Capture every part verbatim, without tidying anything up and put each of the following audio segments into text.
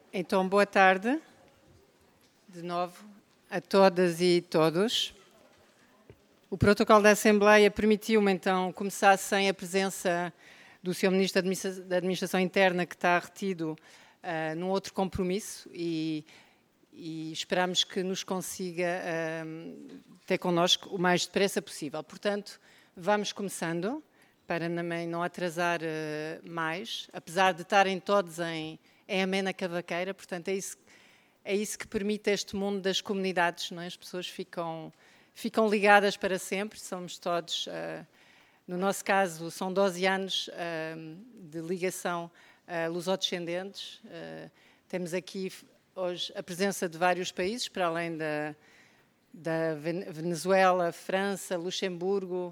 Então, boa tarde, de novo, a todas e todos. O protocolo da Assembleia permitiu-me, então, começar sem a presença do senhor Ministro da Administração Interna, que está retido uh, num outro compromisso, e, e esperamos que nos consiga uh, ter connosco o mais depressa possível. Portanto, vamos começando, para também não atrasar uh, mais, apesar de estarem todos em, em amena cavaqueira, portanto, é isso, é isso que permite este mundo das comunidades, não é? As pessoas ficam, ficam ligadas para sempre, somos todos, uh, no nosso caso, são doze anos uh, de ligação uh, lusodescendentes. Uh, temos aqui hoje a presença de vários países, para além da, da Venezuela, França, Luxemburgo,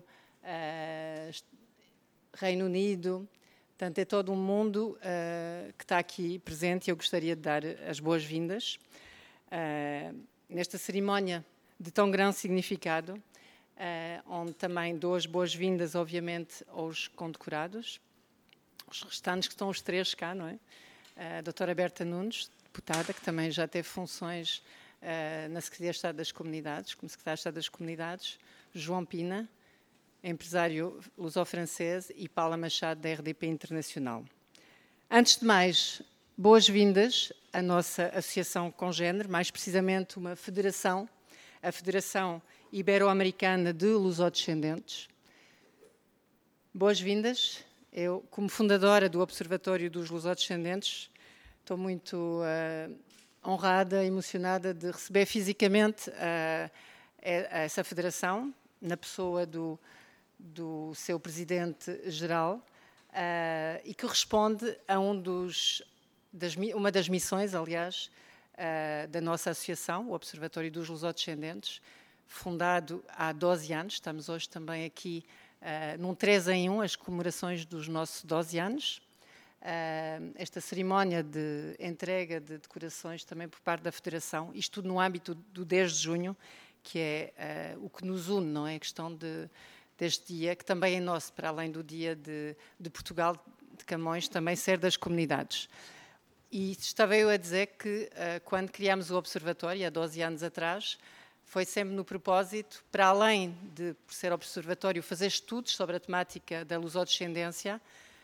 uh, Reino Unido, portanto é todo um mundo uh, que está aqui presente e eu gostaria de dar as boas-vindas uh, nesta cerimónia de tão grande significado, uh, onde também dou as boas-vindas, obviamente, aos condecorados, os restantes que estão os três cá, não é? A doutora Berta Nunes, deputada, que também já teve funções uh, na Secretaria de Estado das Comunidades, como Secretário de Estado das Comunidades, João Pina, empresário luso-francês, e Paula Machado, da R D P Internacional. Antes de mais, boas-vindas à nossa associação congénere, mais precisamente uma federação, a Federação Ibero-Americana de Lusodescendentes. Boas-vindas. Eu, como fundadora do Observatório dos Lusodescendentes, estou muito uh, honrada, emocionada de receber fisicamente uh, essa federação, na pessoa do do seu presidente-geral, uh, e que responde a um dos, das, uma das missões, aliás, uh, da nossa associação, o Observatório dos Lusodescendentes, fundado há doze anos. Estamos hoje também aqui uh, num três em um, as comemorações dos nossos doze anos. Uh, esta cerimónia de entrega de decorações também por parte da Federação, isto tudo no âmbito do dez de junho, que é uh, o que nos une, não é? A questão de deste dia, que também é nosso, para além do dia de, de Portugal, de Camões, também ser das comunidades. E estava eu a dizer que, uh, quando criámos o Observatório, há doze anos atrás, foi sempre no propósito, para além de, por ser observatório, fazer estudos sobre a temática da lusodescendência,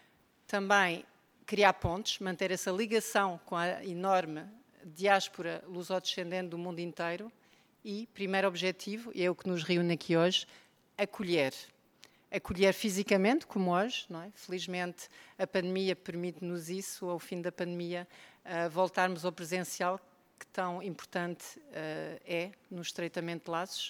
também criar pontes, manter essa ligação com a enorme diáspora lusodescendente do mundo inteiro e, primeiro objetivo, e é o que nos reúne aqui hoje, acolher. Acolher fisicamente, como hoje, não é? Felizmente a pandemia permite-nos isso, ao fim da pandemia, uh, voltarmos ao presencial, que tão importante uh, é no estreitamento de laços.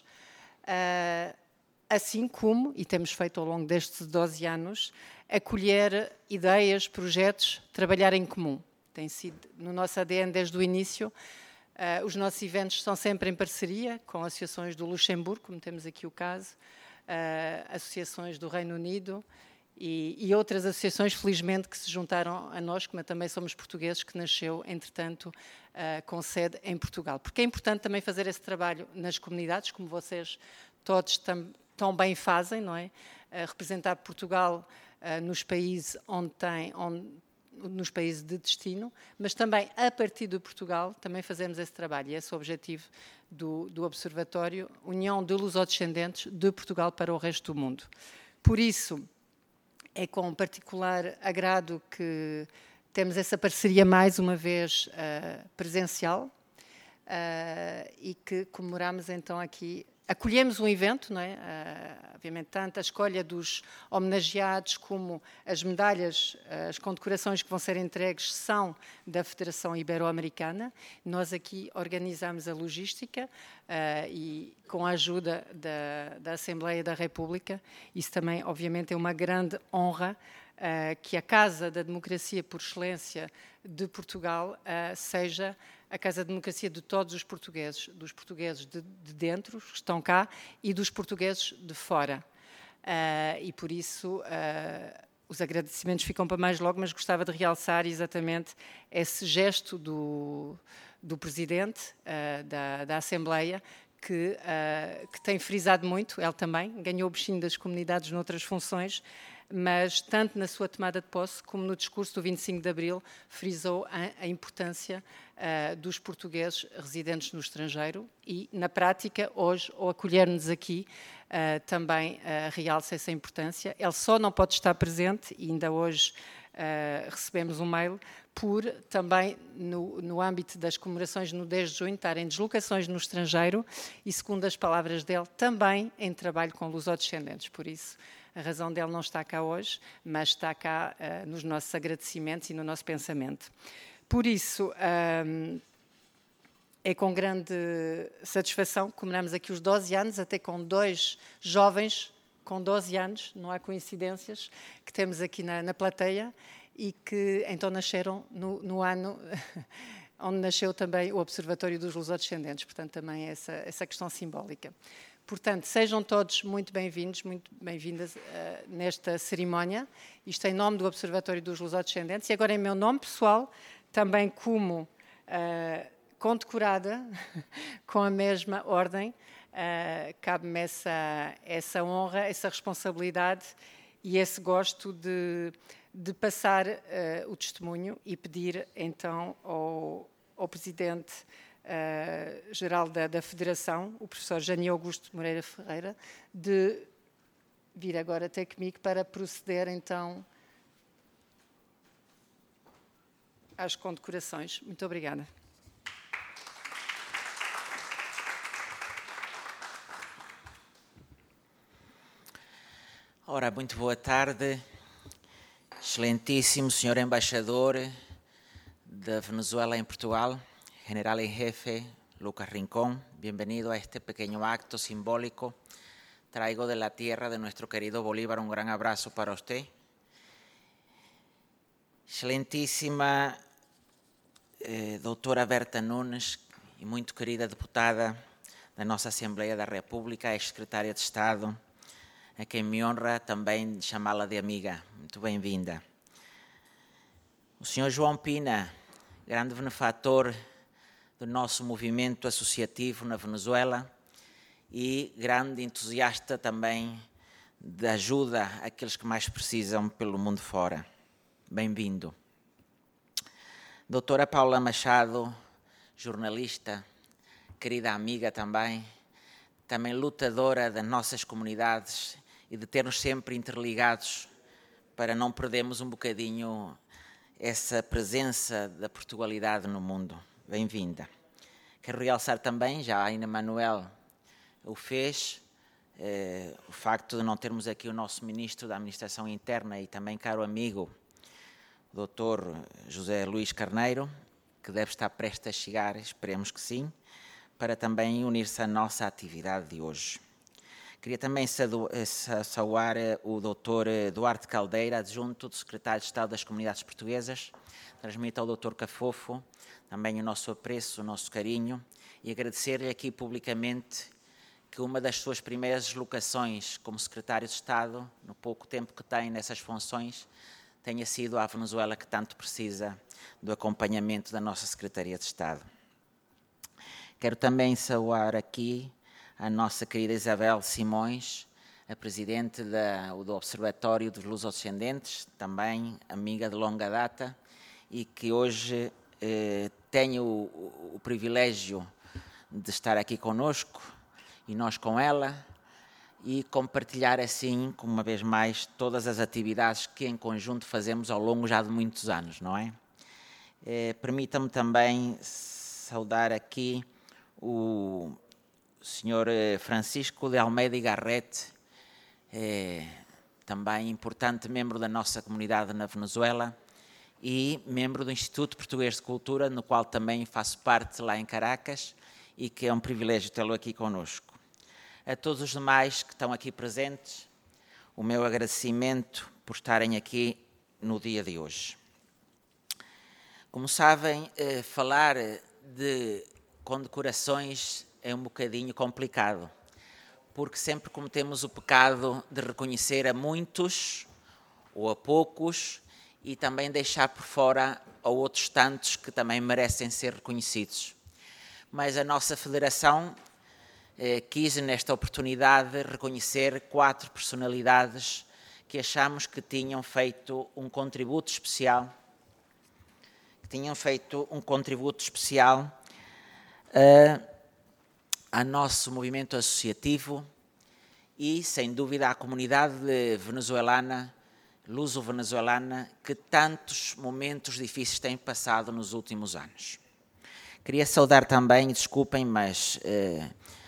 Uh, assim como, e temos feito ao longo destes doze anos, acolher ideias, projetos, trabalhar em comum. Tem sido no nosso A D N desde o início. Uh, os nossos eventos são sempre em parceria com associações do Luxemburgo, como temos aqui o caso, Uh, associações do Reino Unido e, e outras associações, felizmente, que se juntaram a nós, como também somos portugueses, que nasceu, entretanto, uh, com sede em Portugal. Porque é importante também fazer esse trabalho nas comunidades, como vocês todos tam, tão bem fazem, não é? Uh, representar Portugal uh, nos países onde tem, onde, nos países de destino, mas também, a partir de Portugal, também fazemos esse trabalho. E esse é o objetivo do, do Observatório, União de Lusodescendentes de Portugal para o resto do mundo. Por isso, é com particular agrado que temos essa parceria mais uma vez uh, presencial uh, e que comemoramos então aqui. Acolhemos um evento, não é? Uh, obviamente, tanto a escolha dos homenageados como as medalhas, as condecorações que vão ser entregues são da Federação Ibero-Americana. Nós aqui organizamos a logística uh, e com a ajuda da, da Assembleia da República. Isso também, obviamente, é uma grande honra uh, que a Casa da Democracia por Excelência de Portugal uh, seja a Casa da Democracia de todos os portugueses, dos portugueses de, de dentro, que estão cá, e dos portugueses de fora. Uh, e por isso uh, os agradecimentos ficam para mais logo, mas gostava de realçar exatamente esse gesto do, do Presidente uh, da, da Assembleia, que, uh, que tem frisado muito, ele também, ganhou o bichinho das comunidades noutras funções, mas tanto na sua tomada de posse como no discurso do vinte e cinco de Abril frisou a, a importância uh, dos portugueses residentes no estrangeiro e, na prática, hoje, ao acolher-nos aqui, uh, também uh, realça essa importância. Ele só não pode estar presente, e ainda hoje uh, recebemos um mail, por também, no, no âmbito das comemorações no dez de junho, estar em deslocações no estrangeiro e, segundo as palavras dele, também em trabalho com lusodescendentes. Por isso, a razão dele não está cá hoje, mas está cá uh, nos nossos agradecimentos e no nosso pensamento. Por isso, um, é com grande satisfação que comemoramos aqui os doze anos, até com dois jovens com doze anos, não há coincidências, que temos aqui na, na plateia e que então nasceram no, no ano onde nasceu também o Observatório dos Lusodescendentes, portanto também é essa, essa questão simbólica. Portanto, sejam todos muito bem-vindos, muito bem-vindas uh, nesta cerimónia. Isto em nome do Observatório dos Lusodescendentes e agora em meu nome pessoal, também como uh, condecorada com a mesma ordem, uh, cabe-me essa, essa honra, essa responsabilidade e esse gosto de, de passar uh, o testemunho e pedir então ao, ao Presidente Uh, geral da, da Federação, o professor Jani Augusto Moreira Ferreira, de vir agora até comigo para proceder então às condecorações. Muito obrigada. Ora, muito boa tarde, excelentíssimo senhor embaixador da Venezuela en Portugal, General en Jefe Lucas Rincón, bienvenido a este pequeño acto simbólico. Traigo de la tierra de nuestro querido Bolívar un gran abrazo para usted. Excelentíssima eh, doutora Berta Nunes e muito querida deputada da nossa Assembleia da República, ex-secretária de Estado, a quem me honra também chamá-la de amiga. Muito bem-vinda. O senhor João Pina, grande benefator do nosso movimento associativo na Venezuela e grande entusiasta também de ajuda àqueles que mais precisam pelo mundo fora. Bem-vindo. Doutora Paula Machado, jornalista, querida amiga também, também lutadora das nossas comunidades e de termos sempre interligados para não perdermos um bocadinho essa presença da Portugalidade no mundo. Bem-vinda. Quero realçar também, já a Ana Manuel o fez, eh, o facto de não termos aqui o nosso Ministro da Administração Interna e também caro amigo, o doutor José Luís Carneiro, que deve estar prestes a chegar, esperemos que sim, para também unir-se à nossa atividade de hoje. Queria também saudar o doutor Duarte Caldeira, adjunto do Secretário de Estado das Comunidades Portuguesas, transmito ao doutor Cafofo também o nosso apreço, o nosso carinho e agradecer-lhe aqui publicamente que uma das suas primeiras deslocações como Secretário de Estado, no pouco tempo que tem nessas funções, tenha sido à Venezuela, que tanto precisa do acompanhamento da nossa Secretaria de Estado. Quero também saudar aqui a nossa querida Isabel Simões, a Presidente da, do Observatório dos Lusodescendentes, também amiga de longa data, e que hoje eh, tenho o, o privilégio de estar aqui conosco, e nós com ela, e compartilhar assim, uma vez mais, todas as atividades que em conjunto fazemos ao longo já de muitos anos, não é? Eh, Permita-me também saudar aqui o senhor Francisco de Almeida e Garrett, eh, também importante membro da nossa comunidade na Venezuela e membro do Instituto Português de Cultura, no qual também faço parte lá em Caracas e que é um privilégio tê-lo aqui conosco. A todos os demais que estão aqui presentes, o meu agradecimento por estarem aqui no dia de hoje. Como sabem, eh, falar de condecorações é um bocadinho complicado, porque sempre cometemos o pecado de reconhecer a muitos ou a poucos e também deixar por fora a outros tantos que também merecem ser reconhecidos. Mas a nossa Federação eh, quis, nesta oportunidade, reconhecer quatro personalidades que achamos que tinham feito um contributo especial, que tinham feito um contributo especial uh, ao nosso movimento associativo e, sem dúvida, à comunidade venezuelana, luso-venezuelana, que tantos momentos difíceis tem passado nos últimos anos. Queria saudar também, desculpem, mas eh,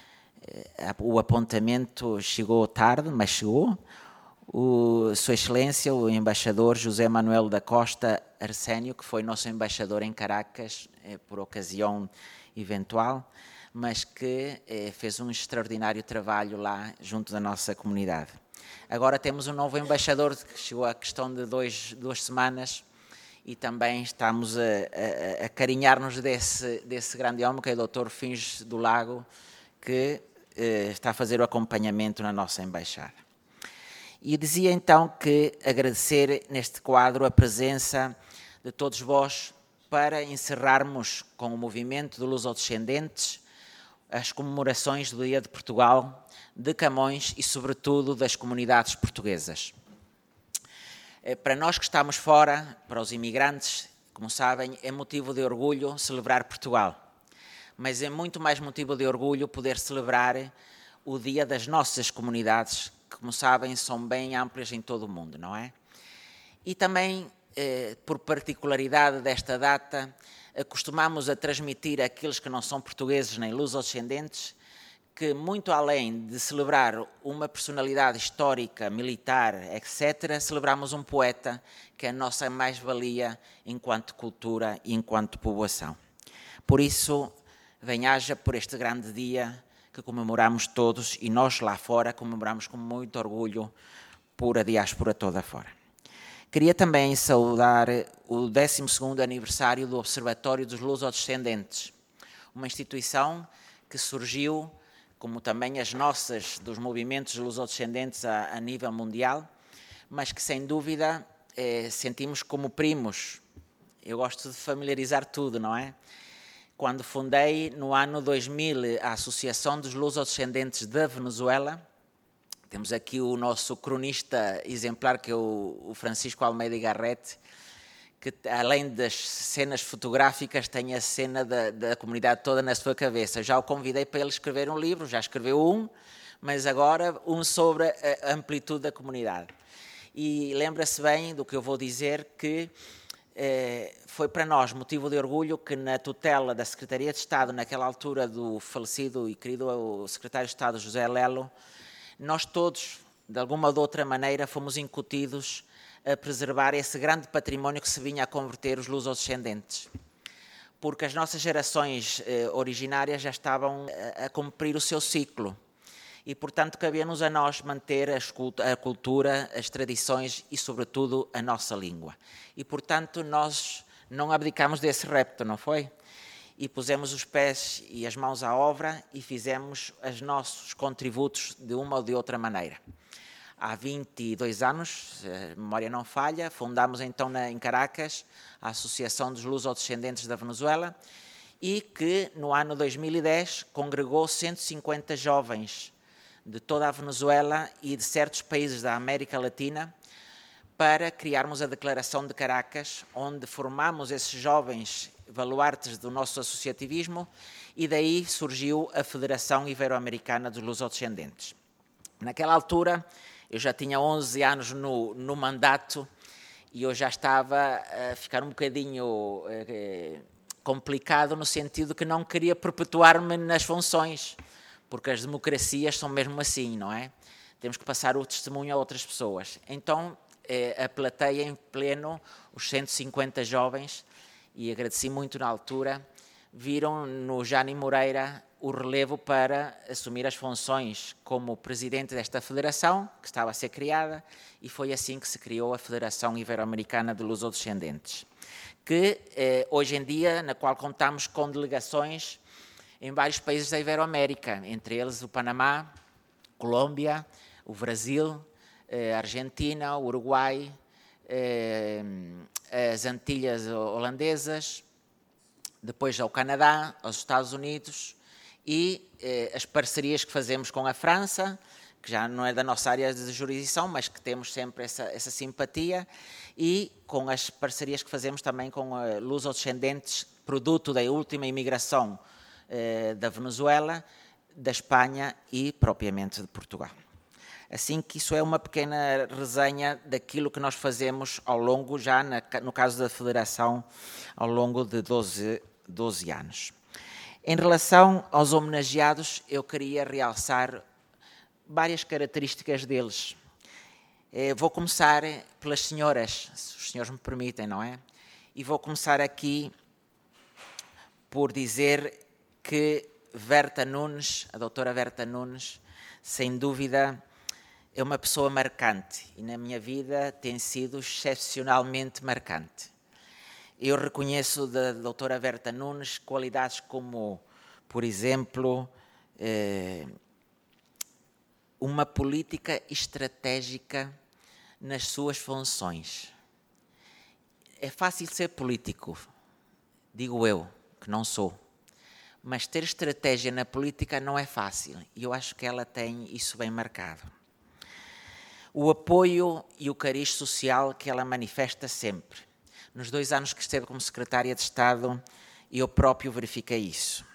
o apontamento chegou tarde, mas chegou, o Sua Excelência, o embaixador José Manuel da Costa Arsénio, que foi nosso embaixador em Caracas, eh, por ocasião eventual, mas que eh, fez um extraordinário trabalho lá junto da nossa comunidade. Agora temos um novo embaixador que chegou à questão de dois, duas semanas e também estamos a, a, a carinhar-nos desse, desse grande homem, que é o doutor Fins do Lago, que eh, está a fazer o acompanhamento na nossa embaixada. E dizia então que agradecer neste quadro a presença de todos vós para encerrarmos com o movimento de lusodescendentes as comemorações do Dia de Portugal, de Camões e, sobretudo, das comunidades portuguesas. Para nós que estamos fora, para os imigrantes, como sabem, é motivo de orgulho celebrar Portugal. Mas é muito mais motivo de orgulho poder celebrar o Dia das nossas comunidades, que, como sabem, são bem amplias em todo o mundo, não é? E também, eh, por particularidade desta data, acostumamos a transmitir àqueles que não são portugueses nem lusodescendentes que, muito além de celebrar uma personalidade histórica, militar, etcétera, celebramos um poeta, que é a nossa mais-valia enquanto cultura e enquanto povoação. Por isso, bem-aja por este grande dia que comemoramos todos, e nós lá fora comemoramos com muito orgulho por a diáspora toda fora. Queria também saudar o décimo segundo aniversário do Observatório dos Lusodescendentes, uma instituição que surgiu, como também as nossas, dos movimentos lusodescendentes a, a nível mundial, mas que, sem dúvida, eh, sentimos como primos. Eu gosto de familiarizar tudo, não é? Quando fundei, no ano dois mil, a Associação dos Lusodescendentes da Venezuela, temos aqui o nosso cronista exemplar, que é o Francisco Almeida Garrett, que, além das cenas fotográficas, tem a cena da, da comunidade toda na sua cabeça. Já o convidei para ele escrever um livro, já escreveu um, mas agora um sobre a amplitude da comunidade. E lembra-se bem do que eu vou dizer, que eh, foi para nós motivo de orgulho que, na tutela da Secretaria de Estado, naquela altura do falecido e querido o Secretário de Estado José Lelo, nós todos, de alguma ou de outra maneira, fomos incutidos a preservar esse grande património que se vinha a converter os lusodescendentes. Porque as nossas gerações eh, originárias já estavam a, a cumprir o seu ciclo. E, portanto, cabia-nos a nós manter a cultura, as tradições e, sobretudo, a nossa língua. E, portanto, nós não abdicamos desse repto, não foi? E pusemos os pés e as mãos à obra e fizemos os nossos contributos de uma ou de outra maneira. Há vinte e dois anos, se a memória não falha, fundámos então na, em Caracas a Associação dos Lusodescendentes da Venezuela, e que no ano dois mil e dez congregou cento e cinquenta jovens de toda a Venezuela e de certos países da América Latina para criarmos a Declaração de Caracas, onde formamos esses jovens baluartes do nosso associativismo, e daí surgiu a Federação Ibero-Americana dos Lusodescendentes. Naquela altura, eu já tinha onze anos no, no mandato e eu já estava a ficar um bocadinho eh, complicado, no sentido que não queria perpetuar-me nas funções, porque as democracias são mesmo assim, não é? Temos que passar o testemunho a outras pessoas. Então, eh, aplatei em pleno os cento e cinquenta jovens, e agradeci muito na altura, viram no Jânio Moreira o relevo para assumir as funções como presidente desta federação, que estava a ser criada, e foi assim que se criou a Federação Ibero-Americana de Lusodescendentes, que eh, hoje em dia, na qual contamos com delegações em vários países da Ibero-América, entre eles o Panamá, Colômbia, o Brasil, a Argentina, o Uruguai, as Antilhas holandesas, depois ao Canadá, aos Estados Unidos, e as parcerias que fazemos com a França, que já não é da nossa área de jurisdição, mas que temos sempre essa, essa simpatia, e com as parcerias que fazemos também com uh, lusodescendentes, produto da última imigração uh, da Venezuela, da Espanha e propriamente de Portugal. Assim que isso é uma pequena resenha daquilo que nós fazemos ao longo, já na, no caso da Federação, ao longo de doze, doze anos. Em relação aos homenageados, eu queria realçar várias características deles. Vou começar pelas senhoras, se os senhores me permitem, não é? E vou começar aqui por dizer que Berta Nunes, a doutora Berta Nunes, sem dúvida é uma pessoa marcante e na minha vida tem sido excepcionalmente marcante. Eu reconheço da doutora Berta Nunes qualidades como, por exemplo, eh, uma política estratégica nas suas funções. É fácil ser político, digo eu, que não sou, mas ter estratégia na política não é fácil e eu acho que ela tem isso bem marcado. O apoio e o cariz social que ela manifesta sempre. Nos dois anos que esteve como secretária de Estado, eu próprio verifiquei isso.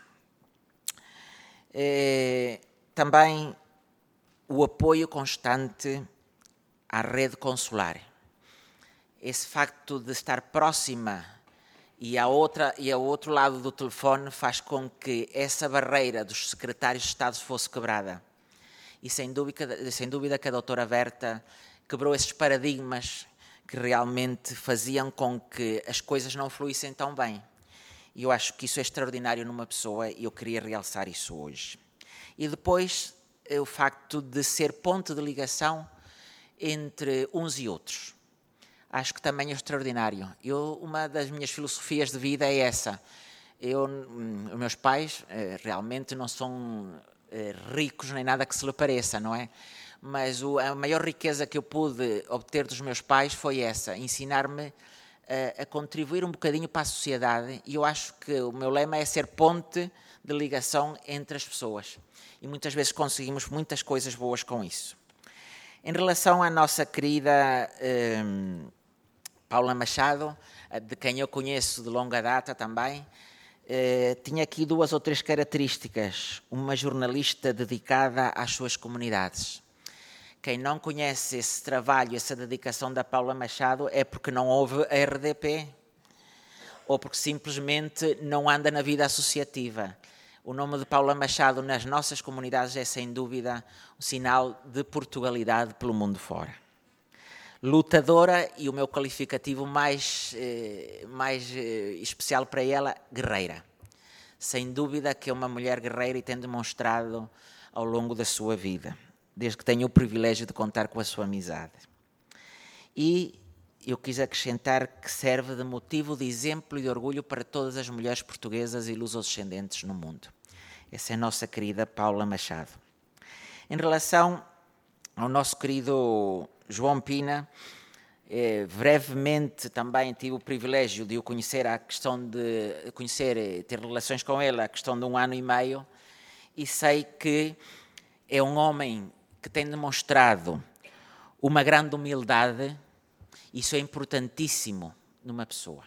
É, também o apoio constante à rede consular. Esse facto de estar próxima e, a outra, e ao outro lado do telefone faz com que essa barreira dos secretários de Estado fosse quebrada. E sem dúvida, sem dúvida que a doutora Berta quebrou esses paradigmas que realmente faziam com que as coisas não fluíssem tão bem. E eu acho que isso é extraordinário numa pessoa e eu queria realçar isso hoje. E depois, o facto de ser ponto de ligação entre uns e outros. Acho que também é extraordinário. Eu, uma das minhas filosofias de vida é essa. Eu, os meus pais realmente não são ricos nem nada que se lhe pareça, não é? Mas o, a maior riqueza que eu pude obter dos meus pais foi essa, ensinar-me a, a contribuir um bocadinho para a sociedade, e eu acho que o meu lema é ser ponte de ligação entre as pessoas. E muitas vezes conseguimos muitas coisas boas com isso. Em relação à nossa querida hum, Paula Machado, de quem eu conheço de longa data também, Uh, tinha aqui duas ou três características. Uma jornalista dedicada às suas comunidades. Quem não conhece esse trabalho, essa dedicação da Paula Machado, é porque não houve a R D P ou porque simplesmente não anda na vida associativa. O nome de Paula Machado nas nossas comunidades é, sem dúvida, um sinal de Portugalidade pelo mundo fora. Lutadora, e o meu qualificativo mais, eh, mais eh, especial para ela, guerreira. Sem dúvida que é uma mulher guerreira e tem demonstrado ao longo da sua vida, desde que tenho o privilégio de contar com a sua amizade. E eu quis acrescentar que serve de motivo de exemplo e de orgulho para todas as mulheres portuguesas e lusodescendentes no mundo. Essa é a nossa querida Paula Machado. Em relação ao nosso querido João Pina, eh, brevemente também tive o privilégio de o conhecer, a questão de conhecer, ter relações com ele, a questão de um ano e meio, e sei que é um homem que tem demonstrado uma grande humildade. Isso é importantíssimo numa pessoa.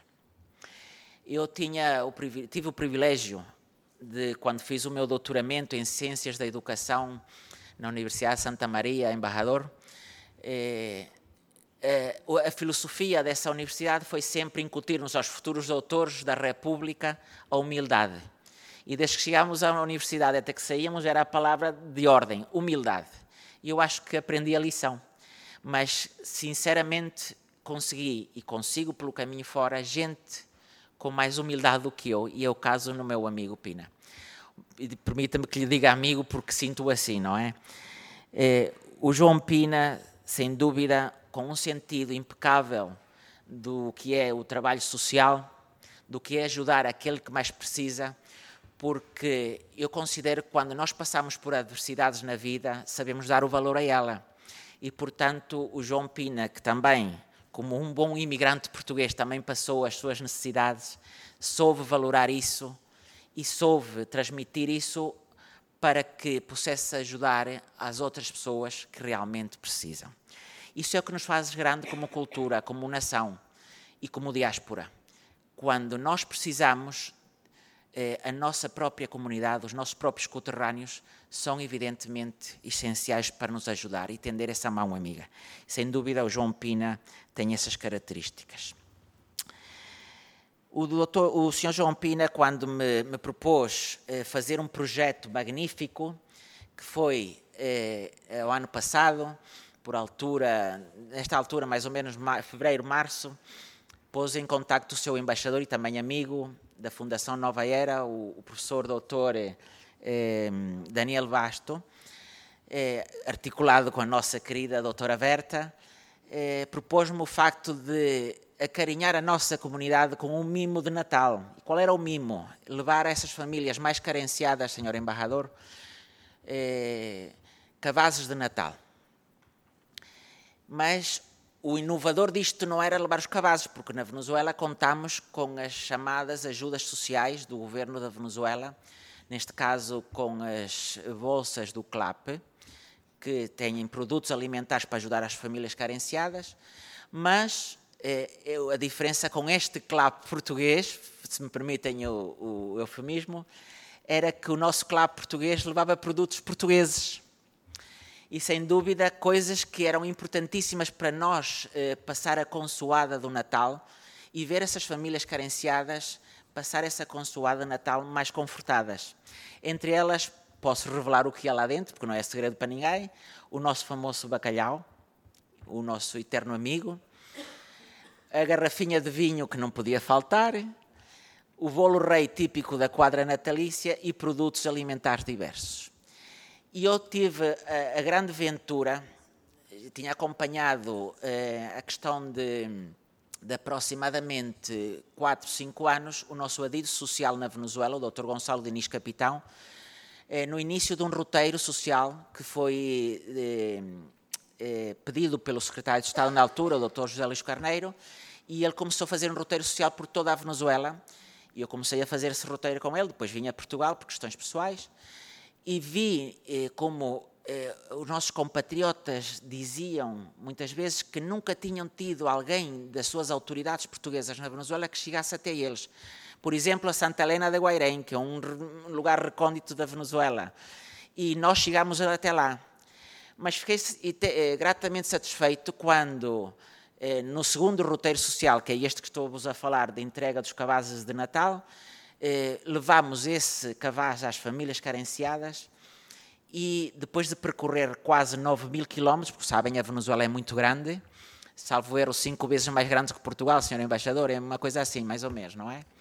Eu tinha o, tive o privilégio de, quando fiz o meu doutoramento em Ciências da Educação na Universidade de Santa Maria, em Barrador, eh, eh, a filosofia dessa universidade foi sempre incutir-nos aos futuros doutores da República a humildade. E desde que chegámos à universidade até que saíamos era a palavra de ordem, humildade. E eu acho que aprendi a lição. Mas, sinceramente, consegui e consigo pelo caminho fora gente com mais humildade do que eu, e é o caso no meu amigo Pina. Permita-me que lhe diga amigo porque sinto assim, não é? é? O João Pina, sem dúvida, com um sentido impecável do que é o trabalho social, do que é ajudar aquele que mais precisa, porque eu considero que quando nós passamos por adversidades na vida, sabemos dar o valor a ela. E, portanto, o João Pina, que também, como um bom imigrante português, também passou as suas necessidades, soube valorar isso e soube transmitir isso para que pudesse ajudar as outras pessoas que realmente precisam. Isso é o que nos faz grande como cultura, como nação e como diáspora. Quando nós precisamos, eh, a nossa própria comunidade, os nossos próprios conterrâneos, são evidentemente essenciais para nos ajudar e tender essa mão amiga. Sem dúvida, o João Pina tem essas características. O, doutor, o senhor João Pina, quando me, me propôs eh, fazer um projeto magnífico, que foi eh, o ano passado, por altura, nesta altura, mais ou menos fevereiro, março, pôs em contacto o seu embaixador e também amigo da Fundação Nova Era, o, o professor doutor eh, Daniel Basto, eh, articulado com a nossa querida doutora Berta, eh, propôs-me o facto de acarinhar a nossa comunidade com um mimo de Natal. E qual era o mimo? Levar a essas famílias mais carenciadas, senhor embaixador, eh, cabazes de Natal. Mas o inovador disto não era levar os cabazes, porque na Venezuela contamos com as chamadas ajudas sociais do governo da Venezuela, neste caso com as bolsas do CLAP, que têm produtos alimentares para ajudar as famílias carenciadas, mas eh, a diferença com este CLAP português, se me permitem o, o eufemismo, era que o nosso CLAP português levava produtos portugueses. E, sem dúvida, coisas que eram importantíssimas para nós eh, passar a consoada do Natal e ver essas famílias carenciadas passar essa consoada de Natal mais confortadas. Entre elas, posso revelar o que há lá dentro, porque não é segredo para ninguém, o nosso famoso bacalhau, o nosso eterno amigo, a garrafinha de vinho que não podia faltar, o bolo rei típico da quadra natalícia e produtos alimentares diversos. E eu tive a, a grande ventura, tinha acompanhado eh, a questão de, de aproximadamente quatro, cinco anos, o nosso adido social na Venezuela, o doutor Gonçalo Diniz Capitão, eh, no início de um roteiro social que foi eh, eh, pedido pelo secretário de Estado na altura, o doutor José Luís Carneiro, e ele começou a fazer um roteiro social por toda a Venezuela, e eu comecei a fazer esse roteiro com ele, depois vim a Portugal por questões pessoais, e vi eh, como eh, os nossos compatriotas diziam muitas vezes que nunca tinham tido alguém das suas autoridades portuguesas na Venezuela que chegasse até eles. Por exemplo, a Santa Helena de Guairém, que é um lugar recôndito da Venezuela, e nós chegámos até lá. Mas fiquei eh, gratamente satisfeito quando, eh, no segundo roteiro social, que é este que estou-vos a falar, de entrega dos cabazes de Natal, Eh, levámos esse cabaz às famílias carenciadas e depois de percorrer quase nove mil quilómetros, porque sabem, a Venezuela é muito grande, salvo erro cinco vezes mais grande que Portugal, senhor embaixador, é uma coisa assim, mais ou menos, não é?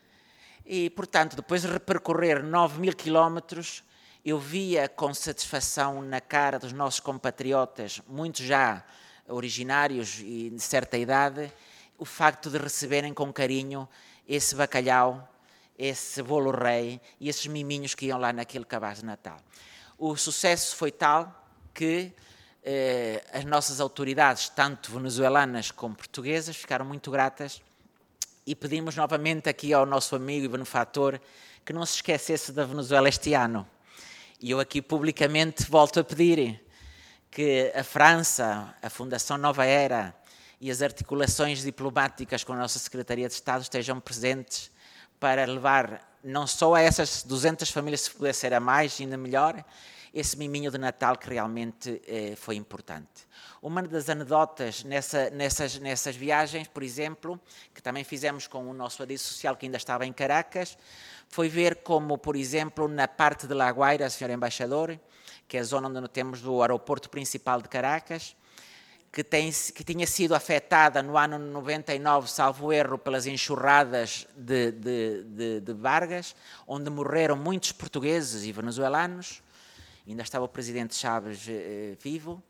E, portanto, depois de percorrer nove mil quilómetros, eu via com satisfação na cara dos nossos compatriotas, muitos já originários e de certa idade, o facto de receberem com carinho esse bacalhau, esse bolo rei e esses miminhos que iam lá naquele cabaz de Natal. O sucesso foi tal que eh, as nossas autoridades, tanto venezuelanas como portuguesas, ficaram muito gratas e pedimos novamente aqui ao nosso amigo e benefator que não se esquecesse da Venezuela este ano. E eu aqui publicamente volto a pedir que a França, a Fundação Nova Era e as articulações diplomáticas com a nossa Secretaria de Estado estejam presentes para levar não só a essas duzentas famílias, se puder ser a mais, ainda melhor, esse miminho de Natal que realmente eh, foi importante. Uma das anedotas nessa, nessas, nessas viagens, por exemplo, que também fizemos com o nosso adido social que ainda estava em Caracas, foi ver como, por exemplo, na parte de La Guaira, senhor embaixador, que é a zona onde temos o aeroporto principal de Caracas, que, tem, que tinha sido afetada no ano noventa e nove, salvo erro, pelas enxurradas de, de, de, de Vargas, onde morreram muitos portugueses e venezuelanos, ainda estava o presidente Chaves eh, vivo,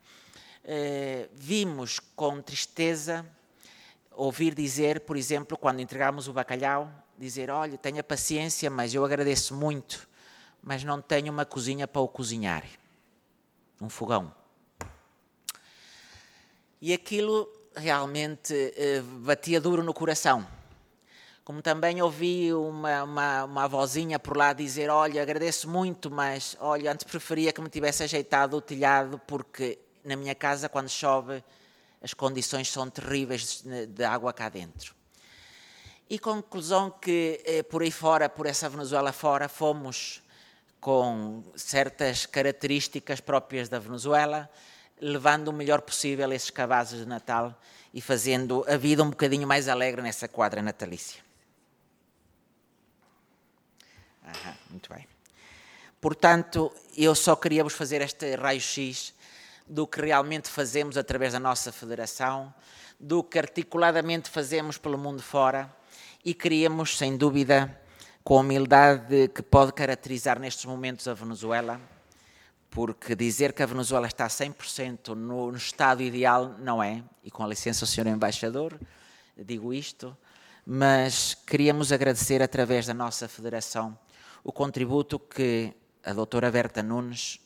eh, vimos com tristeza ouvir dizer, por exemplo, quando entregámos o bacalhau, dizer, olha, tenha paciência, mas eu agradeço muito, mas não tenho uma cozinha para o cozinhar, um fogão. E aquilo realmente eh, batia duro no coração. Como também ouvi uma, uma, uma avózinha por lá dizer, olha, agradeço muito, mas olha, antes preferia que me tivesse ajeitado o telhado, porque na minha casa, quando chove, as condições são terríveis de, de água cá dentro. E conclusão que eh, por aí fora, por essa Venezuela fora, fomos com certas características próprias da Venezuela, levando o melhor possível esses cabazes de Natal e fazendo a vida um bocadinho mais alegre nessa quadra natalícia. Aham, muito bem. Portanto, eu só queria vos fazer este raio-x do que realmente fazemos através da nossa federação, do que articuladamente fazemos pelo mundo fora, e queríamos, sem dúvida, com a humildade que pode caracterizar nestes momentos a Venezuela, porque dizer que a Venezuela está cem por cento no, no estado ideal não é, e com a licença do senhor Embaixador, digo isto, mas queríamos agradecer através da nossa federação o contributo que a doutora Berta Nunes,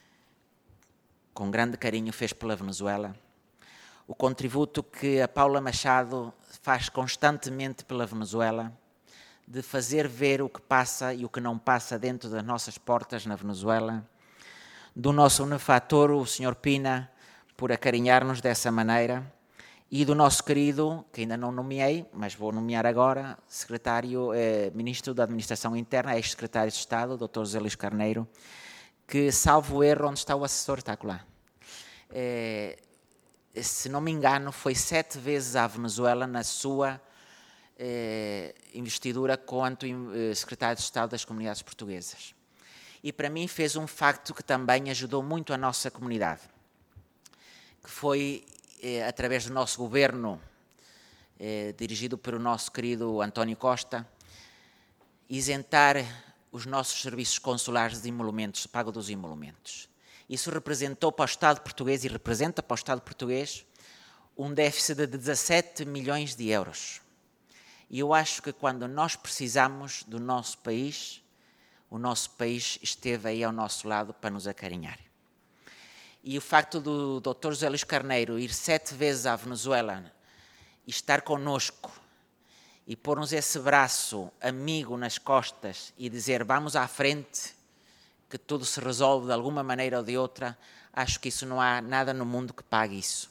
com grande carinho, fez pela Venezuela, o contributo que a Paula Machado faz constantemente pela Venezuela, de fazer ver o que passa e o que não passa dentro das nossas portas na Venezuela, do nosso benefator, o senhor Pina, por acarinhar-nos dessa maneira, e do nosso querido, que ainda não nomeei, mas vou nomear agora, secretário, eh, ministro da Administração Interna, ex-secretário de Estado, doutor José Luís Carneiro, que, salvo erro, onde está o assessor, está lá. Eh, se não me engano, foi sete vezes à Venezuela na sua eh, investidura quanto eh, secretário de Estado das Comunidades Portuguesas. E para mim fez um facto que também ajudou muito a nossa comunidade, que foi, eh, através do nosso governo, eh, dirigido pelo nosso querido António Costa, isentar os nossos serviços consulares de emolumentos, de pago dos emolumentos. Isso representou para o Estado português e representa para o Estado português um déficit de dezassete milhões de euros. E eu acho que quando nós precisamos do nosso país, o nosso país esteve aí ao nosso lado para nos acarinhar. E o facto do doutor José Luís Carneiro ir sete vezes à Venezuela e estar connosco e pôr-nos esse braço amigo nas costas e dizer vamos à frente, que tudo se resolve de alguma maneira ou de outra, acho que isso não há nada no mundo que pague isso.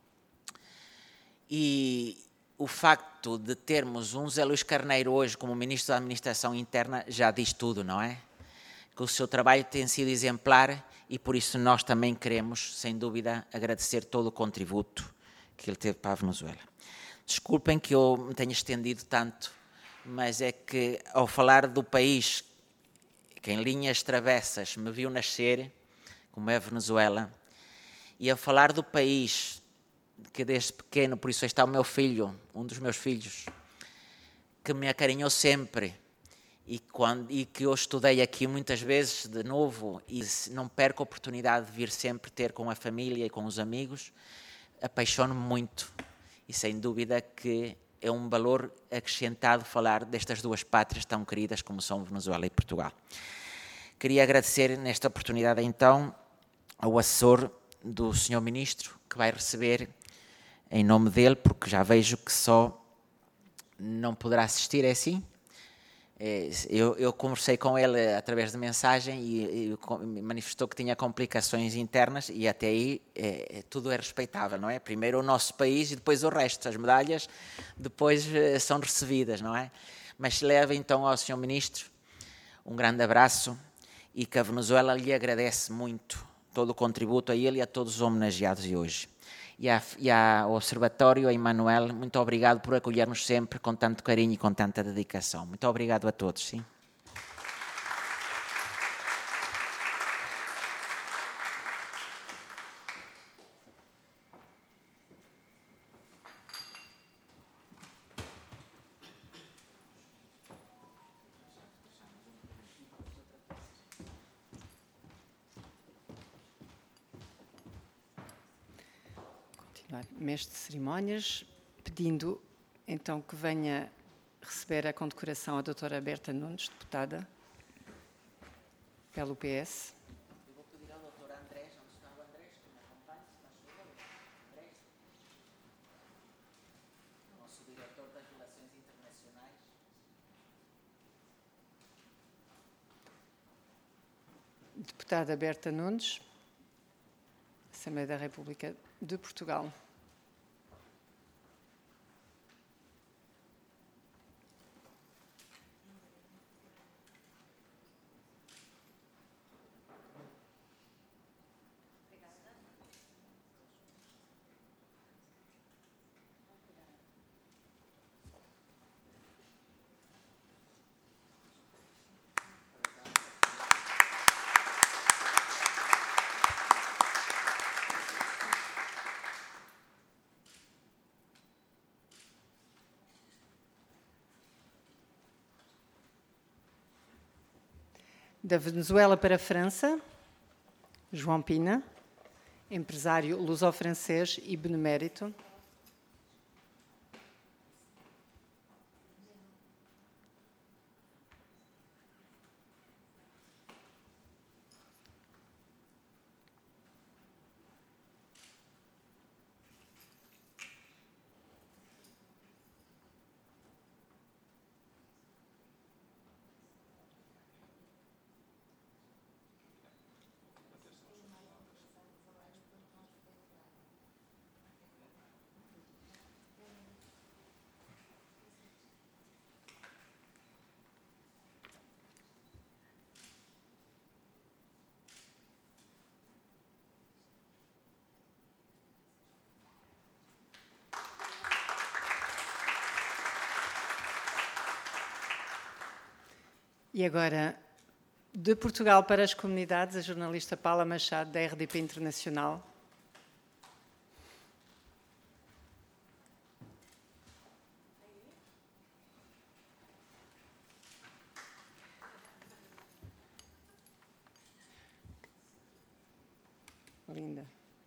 E o facto de termos um José Luís Carneiro hoje como Ministro da Administração Interna já diz tudo, não é? Que o seu trabalho tem sido exemplar e por isso nós também queremos, sem dúvida, agradecer todo o contributo que ele teve para a Venezuela. Desculpem que eu me tenha estendido tanto, mas é que ao falar do país que em linhas travessas me viu nascer, como é a Venezuela, e a falar do país que desde pequeno, por isso está o meu filho, um dos meus filhos, que me acarinhou sempre e, quando, e que eu estudei aqui muitas vezes de novo e não perco a oportunidade de vir sempre ter com a família e com os amigos, apaixono-me muito e sem dúvida que é um valor acrescentado falar destas duas pátrias tão queridas como são Venezuela e Portugal. Queria agradecer nesta oportunidade então ao assessor do senhor Ministro que vai receber em nome dele, porque já vejo que só não poderá assistir, é assim? Eu, eu conversei com ele através de mensagem e, e manifestou que tinha complicações internas e até aí é, tudo é respeitável, não é? Primeiro o nosso país e depois o resto. As medalhas depois são recebidas, não é? Mas leva então ao senhor Ministro um grande abraço e que a Venezuela lhe agradece muito todo o contributo a ele e a todos os homenageados de hoje. E, a, e ao Observatório, a Emanuel, muito obrigado por acolher-nos sempre com tanto carinho e com tanta dedicação. Muito obrigado a todos, sim. Mestre de cerimónias, pedindo então que venha receber a condecoração a doutora Berta Nunes, deputada pelo P S. Eu vou pedir ao doutor Andrés, onde está o Andrés, que me acompanhe, se faz favor. Andrés, nosso diretor das Relações Internacionais. Deputada Berta Nunes, Assembleia da República de Portugal. Da Venezuela para a França, João Pina, empresário luso-francês e benemérito. E agora, de Portugal para as comunidades, a jornalista Paula Machado, da R D P Internacional. Linda.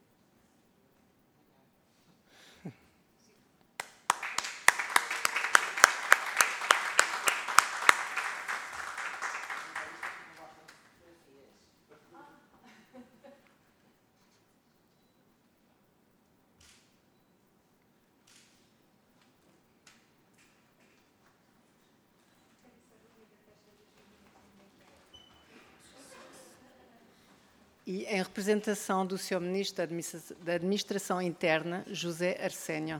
E em representação do senhor Ministro da Administração Interna, José Arsénio.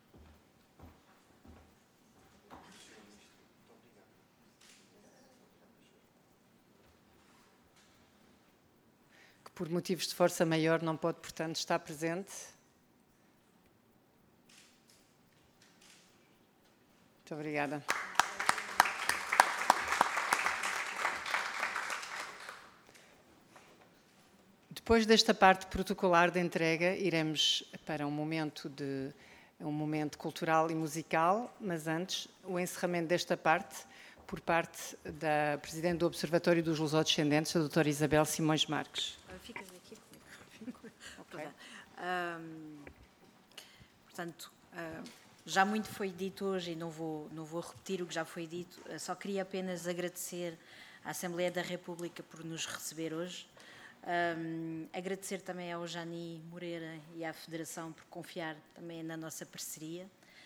Que por motivos de força maior não pode, portanto, estar presente. Muito obrigada. Depois desta parte protocolar de entrega, iremos para um momento, de, um momento cultural e musical, mas antes, o encerramento desta parte, por parte da Presidente do Observatório dos Lusodescendentes, a doutora Isabel Simões Marques. Ficas aqui comigo. Okay. Um, portanto, uh, já muito foi dito hoje e não vou, não vou repetir o que já foi dito, uh, só queria apenas agradecer à Assembleia da República por nos receber hoje. Um, agradecer também ao Jani Moreira e à Federação por confiar também na nossa parceria.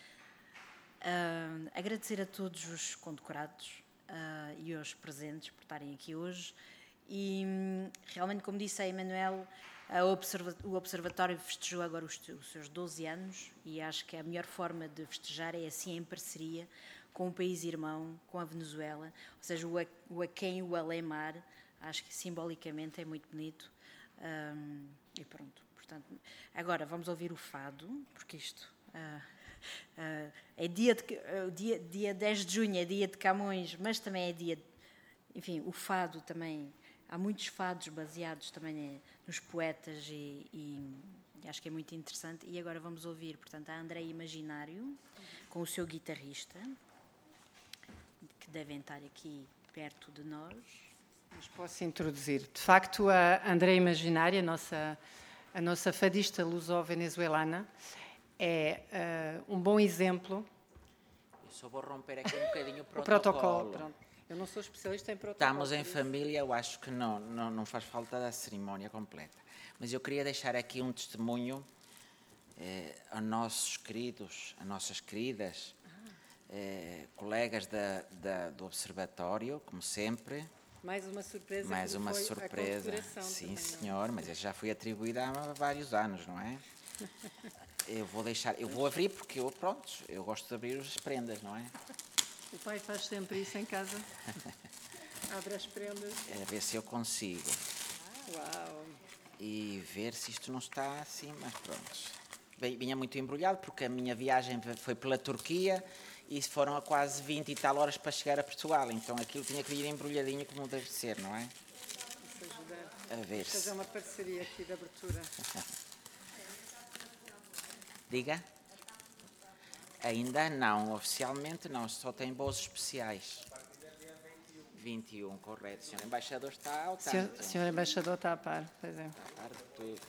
Uh, agradecer a todos os condecorados uh, e aos presentes por estarem aqui hoje. E realmente, como disse a Emanuel, a observa o Observatório festejou agora os, os seus doze anos e acho que a melhor forma de festejar é assim em parceria com o país irmão, com a Venezuela, ou seja, o, a, o Aquém e o Alemar. Acho que simbolicamente é muito bonito. Um, e pronto. Portanto, agora vamos ouvir o fado, porque isto uh, uh, é dia, de, uh, dia, dia dez de junho, é dia de Camões, mas também é dia. De, enfim, o fado também. Há muitos fados baseados também nos poetas e, e, e acho que é muito interessante. E agora vamos ouvir, portanto, a André Imaginário, com o seu guitarrista, que devem estar aqui perto de nós. Mas posso introduzir. De facto, a André Imaginária, a nossa, a nossa fadista luso-venezuelana, é uh, um bom exemplo. Eu só vou romper aqui um bocadinho o protocolo. O protocolo, pronto. Eu não sou especialista em protocolo. Estamos em família, eu acho que não, não, não faz falta da cerimónia completa. Mas eu queria deixar aqui um testemunho eh, a nossos queridos, a nossas queridas, eh, colegas da, da, do Observatório, como sempre, Mais uma surpresa. Mais uma foi surpresa. A Sim, também, senhor, mas já foi atribuída há vários anos, não é? Eu vou deixar, eu vou abrir porque eu, pronto, eu gosto de abrir as prendas, não é? O pai faz sempre isso em casa. Abre as prendas. A ver se eu consigo. Uau! E ver se isto não está assim, mas pronto. Vinha muito embrulhado porque a minha viagem foi pela Turquia e foram a quase vinte e tal horas para chegar a Portugal. Então aquilo tinha que vir embrulhadinho como deve ser, não é? Vamos ajudar. A ver Vamos se... fazer uma parceria aqui de abertura. Diga? Ainda não, oficialmente não, só tem bolsos especiais. vinte e um, correto. O senhor Embaixador está ao tanto. O senhor Embaixador está a par, pois é. Está a par de tudo.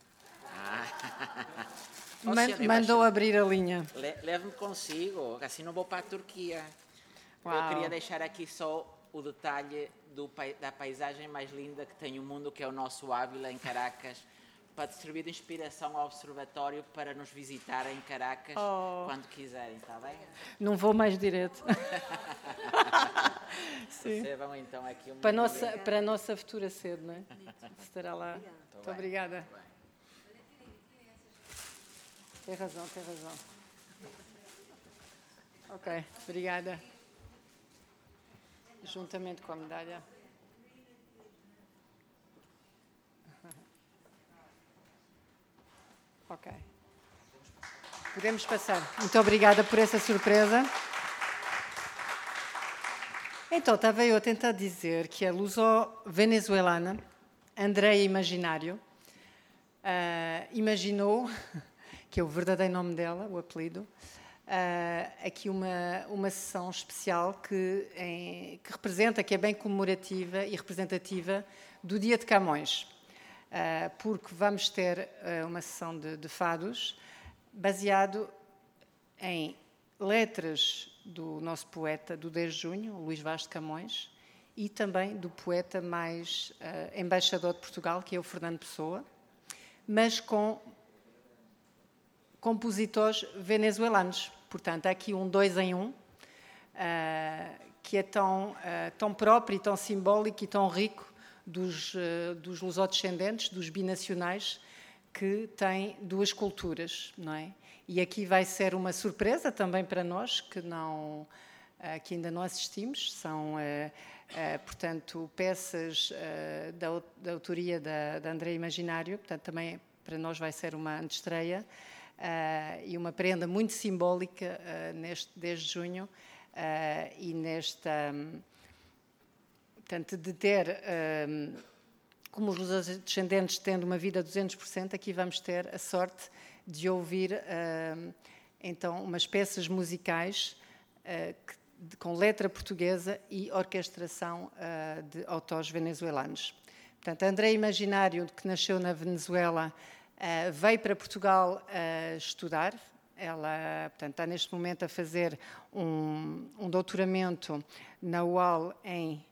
Ah. Man, mandou abrir a linha. Le, Leve-me consigo, assim não vou para a Turquia. Uau. Eu queria deixar aqui só o detalhe do, da paisagem mais linda que tem o mundo, que é o nosso Ávila, em Caracas, para servir de inspiração ao observatório para nos visitar em Caracas oh. quando quiserem, está bem? Não vou mais direto. Sim. Recebam então aqui um para, nossa, para a nossa futura sede, não é? Estará lá. Muito, Muito obrigada. Tem razão, tem razão. Ok, obrigada. Juntamente com a medalha. Ok. Podemos passar. Muito obrigada por essa surpresa. Então, estava eu a tentar dizer que a luso-venezuelana, Andreia Imaginário, uh, imaginou, que é o verdadeiro nome dela, o apelido, uh, aqui uma, uma sessão especial que, em, que representa, que é bem comemorativa e representativa do Dia de Camões. Uh, porque vamos ter uh, uma sessão de, de fados baseado em letras do nosso poeta do dez de junho, Luís Vaz de Camões, e também do poeta mais uh, embaixador de Portugal, que é o Fernando Pessoa, mas com compositores venezuelanos. Portanto, há aqui um dois em um, uh, que é tão, uh, tão próprio, e tão simbólico e tão rico dos, uh, dos lusodescendentes, dos binacionais, que têm duas culturas, não é? E aqui vai ser uma surpresa também para nós, que, não, uh, que ainda não assistimos. São, uh, uh, portanto, peças uh, da, da autoria da, da Andreia Imaginário. Portanto, também para nós vai ser uma antestreia uh, e uma prenda muito simbólica uh, neste dez de junho uh, e nesta... Um, portanto, de ter... Um, como os descendentes tendo uma vida a duzentos por cento, aqui vamos ter a sorte de ouvir uh, então umas peças musicais uh, que, de, com letra portuguesa e orquestração uh, de autores venezuelanos. Portanto, André Imaginário, que nasceu na Venezuela, uh, veio para Portugal uh, estudar. Ela, portanto, está neste momento a fazer um, um doutoramento na U A L em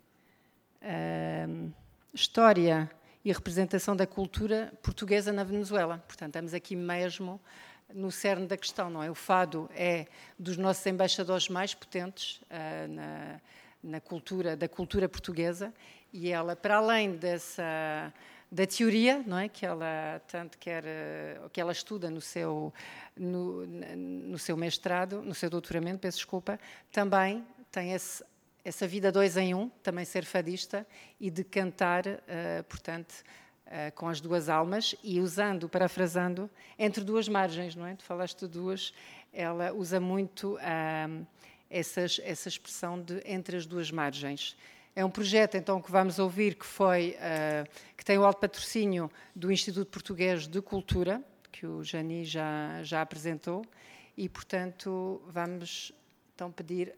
uh, História e representação da cultura portuguesa na Venezuela. Portanto, estamos aqui mesmo no cerne da questão, não é? O fado é dos nossos embaixadores mais potentes uh, na, na cultura, da cultura portuguesa, e ela, para além dessa, da teoria, não é? Que ela tanto quer, uh, que ela estuda no seu, no, no seu mestrado, no seu doutoramento, peço desculpa, também tem esse essa vida dois em um, também ser fadista e de cantar, uh, portanto, uh, com as duas almas e usando, parafrasando, entre duas margens, não é? Tu falaste de duas, ela usa muito uh, essas, essa expressão de entre as duas margens. É um projeto, então, que vamos ouvir, que foi, uh, que tem o alto patrocínio do Instituto Português de Cultura, que o Jani já, já apresentou, e, portanto, vamos, então, pedir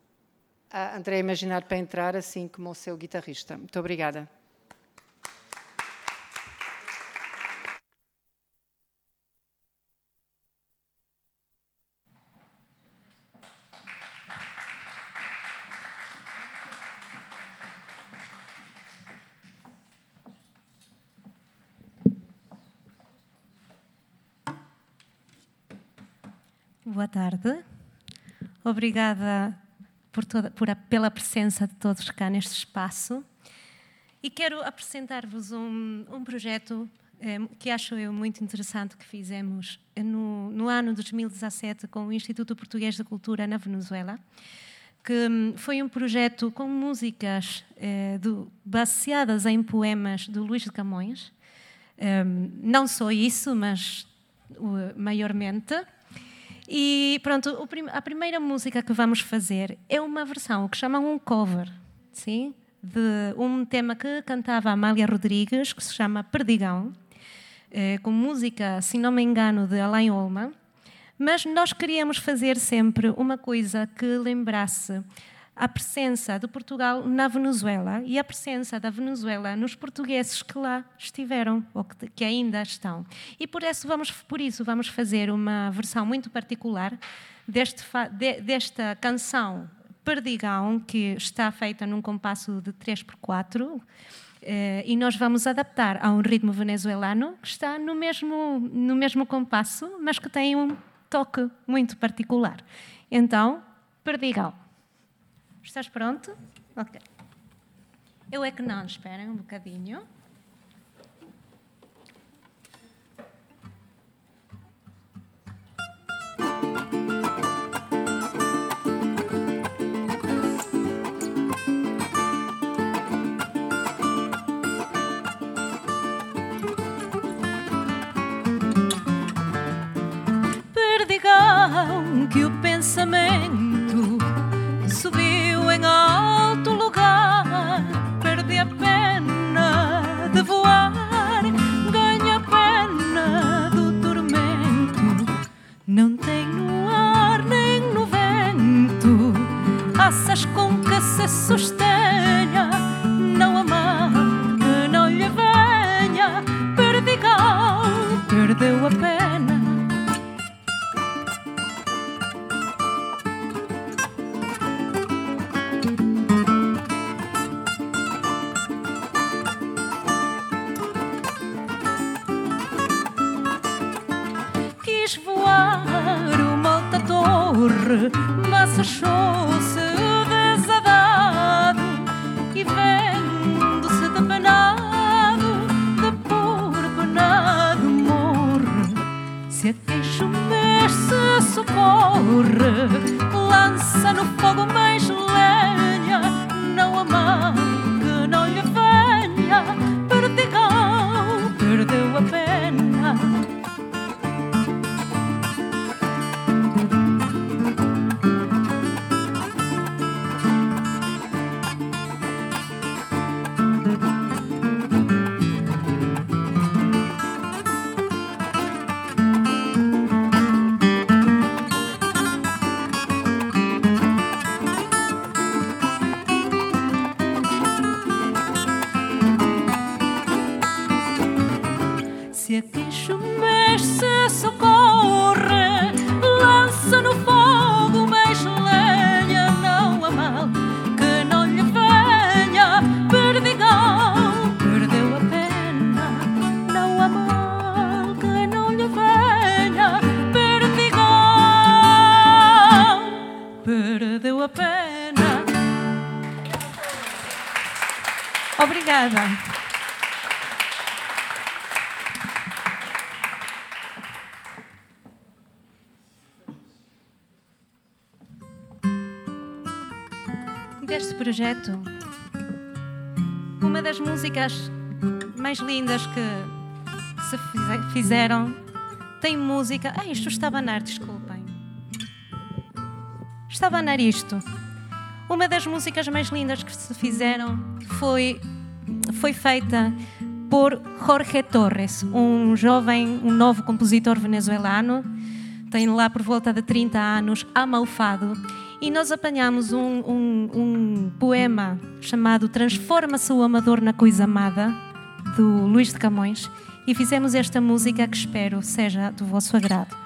a André Imaginário para entrar, assim como o seu guitarrista. Muito obrigada. Boa tarde. Obrigada Por toda, por a, pela presença de todos cá neste espaço. e quero apresentar-vos um, um projeto eh, que acho eu muito interessante que fizemos no, no ano de dois mil e dezassete com o Instituto Português de Cultura na Venezuela, que foi um projeto com músicas eh, do, baseadas em poemas do Luís de Camões. Um, não só isso, mas uh, maiormente. E pronto, o prim a primeira música que vamos fazer é uma versão que chamam um cover, sim? De um tema que cantava Amália Rodrigues, que se chama Perdigão, eh, com música, se não me engano, de Alain Olma. Mas nós queríamos fazer sempre uma coisa que lembrasse a presença de Portugal na Venezuela e a presença da Venezuela nos portugueses que lá estiveram ou que, que ainda estão. E por isso, vamos, por isso vamos fazer uma versão muito particular deste, de, desta canção Perdigão, que está feita num compasso de três por quatro, eh, e nós vamos adaptar a um ritmo venezuelano que está no mesmo, no mesmo compasso, mas que tem um toque muito particular. Então, Perdigão. Estás pronto? Ok. Eu é que não, esperem um bocadinho. Perdigão que o pensamento subiu em alto lugar, perde a pena de voar, ganha a pena do tormento, não tem no ar nem no vento asas com que se sustenha, não há mal que não lhe venha. Perdigão perdeu a pena. Mas achou-se desadado e vendo-se depenado, de por penado morre. Se a queixo mexe socorre, lança no fogo mais lenha, não há mal que não lhe venha. Perdigão perdeu a pena. Se a queixo mexe socorre, lança no fogo mais lenha, não há mal que não lhe venha. Perdigão perdeu a pena, não há mal que não lhe venha. Perdigão perdeu a pena. Obrigada. Deste projeto, uma das músicas mais lindas que se fizeram tem música... Ah, isto está a abanar, desculpem. Está a abanar isto. Uma das músicas mais lindas que se fizeram foi, foi feita por Jorge Torres, um jovem, um novo compositor venezuelano. Tem lá por volta de trinta anos, ama o fado. E nós apanhamos um, um, um poema chamado Transforma-se o Amador na Coisa Amada, do Luís de Camões, e fizemos esta música que espero seja do vosso agrado.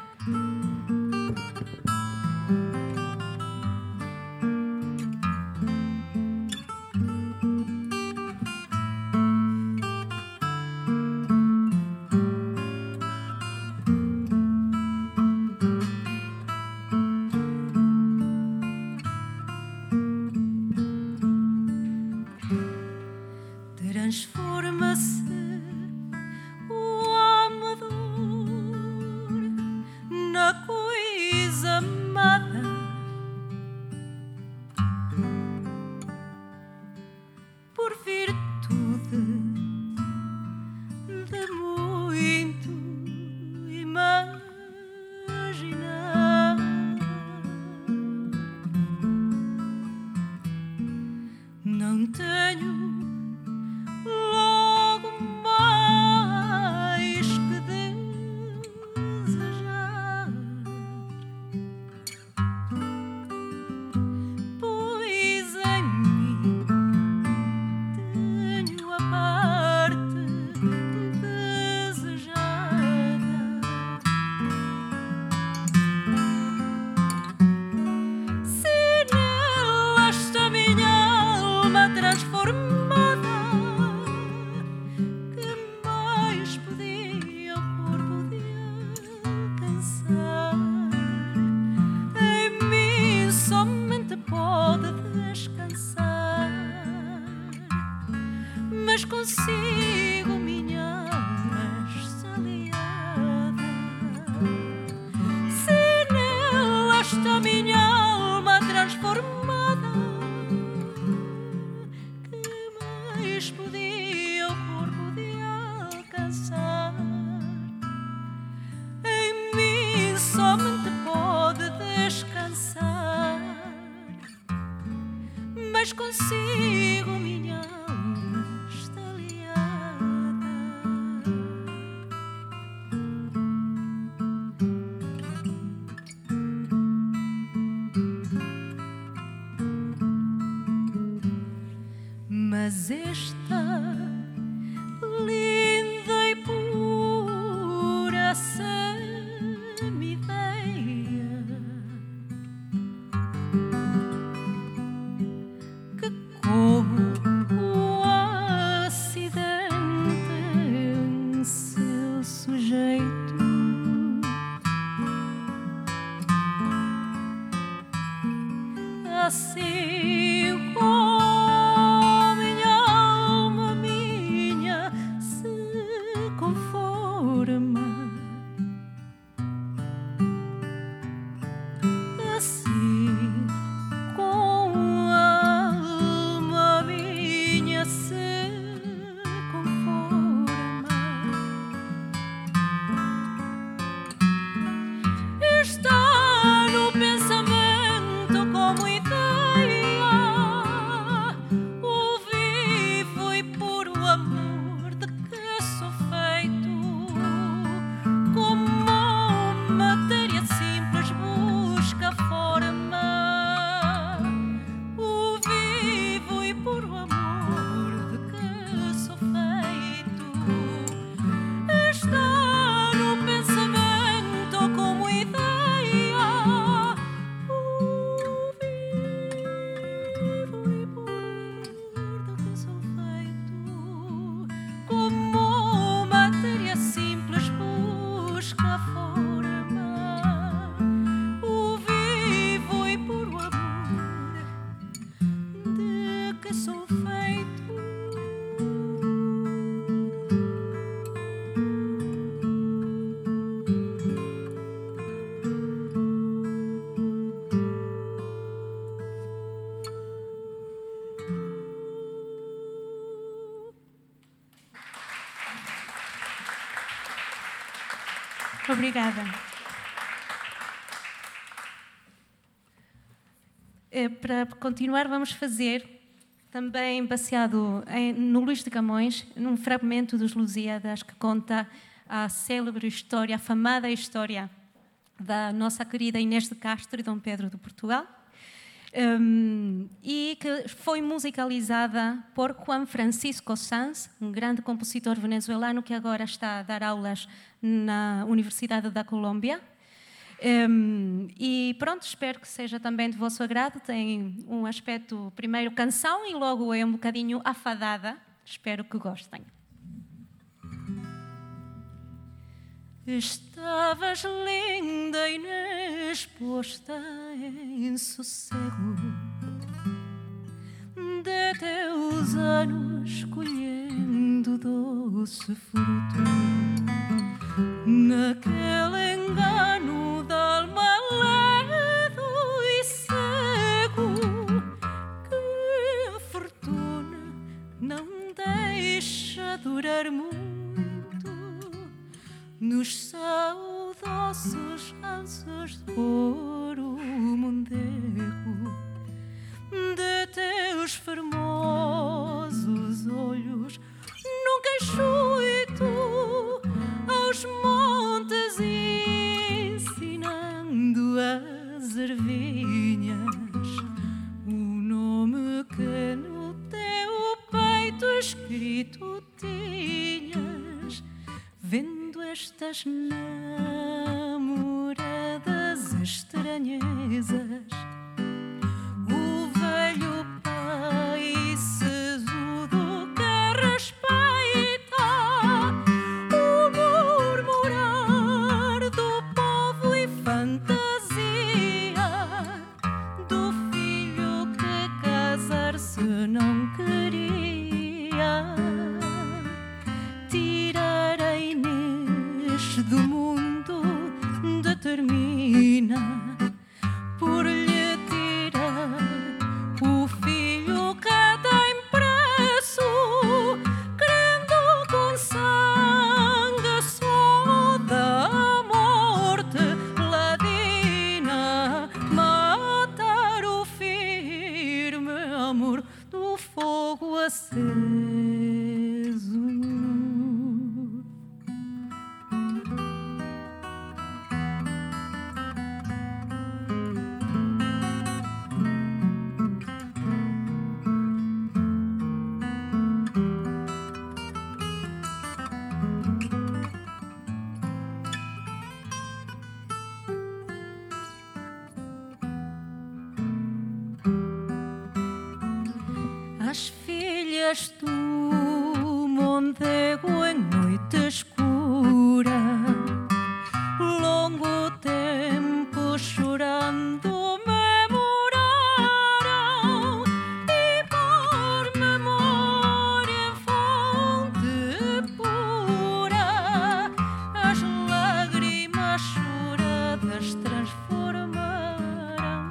és esta, linda e pura semideia, que como o acidente em seu sujeito assim como minha alma minha se conforma, assim com a alma minha se conforma, está no pensamento como ideia, o vivo e puro amor de que sou feito, como matéria simples busca forma, o vivo e puro amor de que sou feito, está no pensamento como ideia, o vivo e puro amor de que sou feito, como matéria simples busca forma, o vivo e puro amor de que sou feito. Obrigada. Eh, Para continuar, vamos fazer, também baseado em- no Luís de Camões, num fragmento dos Lusíadas que conta a célebre história, a afamada história da nossa querida Inês de Castro e Dom Pedro de Portugal, um, e que foi musicalizada por Juan Francisco Sanz, um grande compositor venezuelano que agora está a dar aulas na Universidade da Colômbia. Um, e pronto, espero que seja também de vosso agrado. Tem um aspecto, primeiro canção e logo é um bocadinho afadada. Espero que gostem. Estavas linda, Inês, posta em sossego, de teus anos colhendo doce fruto, naquele engano da alma ledo e cego, que a fortuna não deixa durar muito nos saudosos ansos de ouro mondego, de teus formosos olhos num caixoito aos montes ensinando as ervinhas o nome que no teu peito escrito tinhas, vendo estas namoradas estranhezas, o velho pai sesudo que respeita o murmurar do povo e fantasia do filho que casar-se não queria, tirar a Inês do mundo determina por lhe tirar o filho que tem preço, querendo com sangue só da morte ladina matar o firme amor do fogo aceso. és tu, mondego em noite escura, longo tempo chorando me moraram, e por memória fonte pura as lágrimas choradas transformaram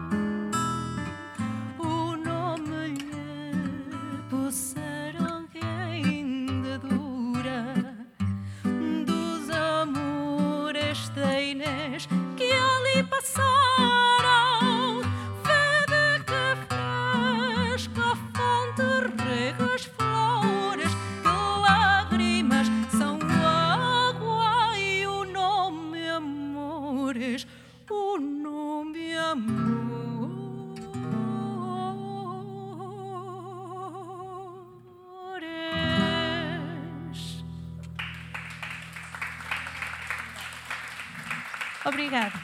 o nome lhe puseram que ainda dura, dos amores da Inês que ali passaram. Vede que fresca a fonte rega as flores, que lágrimas são água e o nome amores, o nome amores. Obrigada.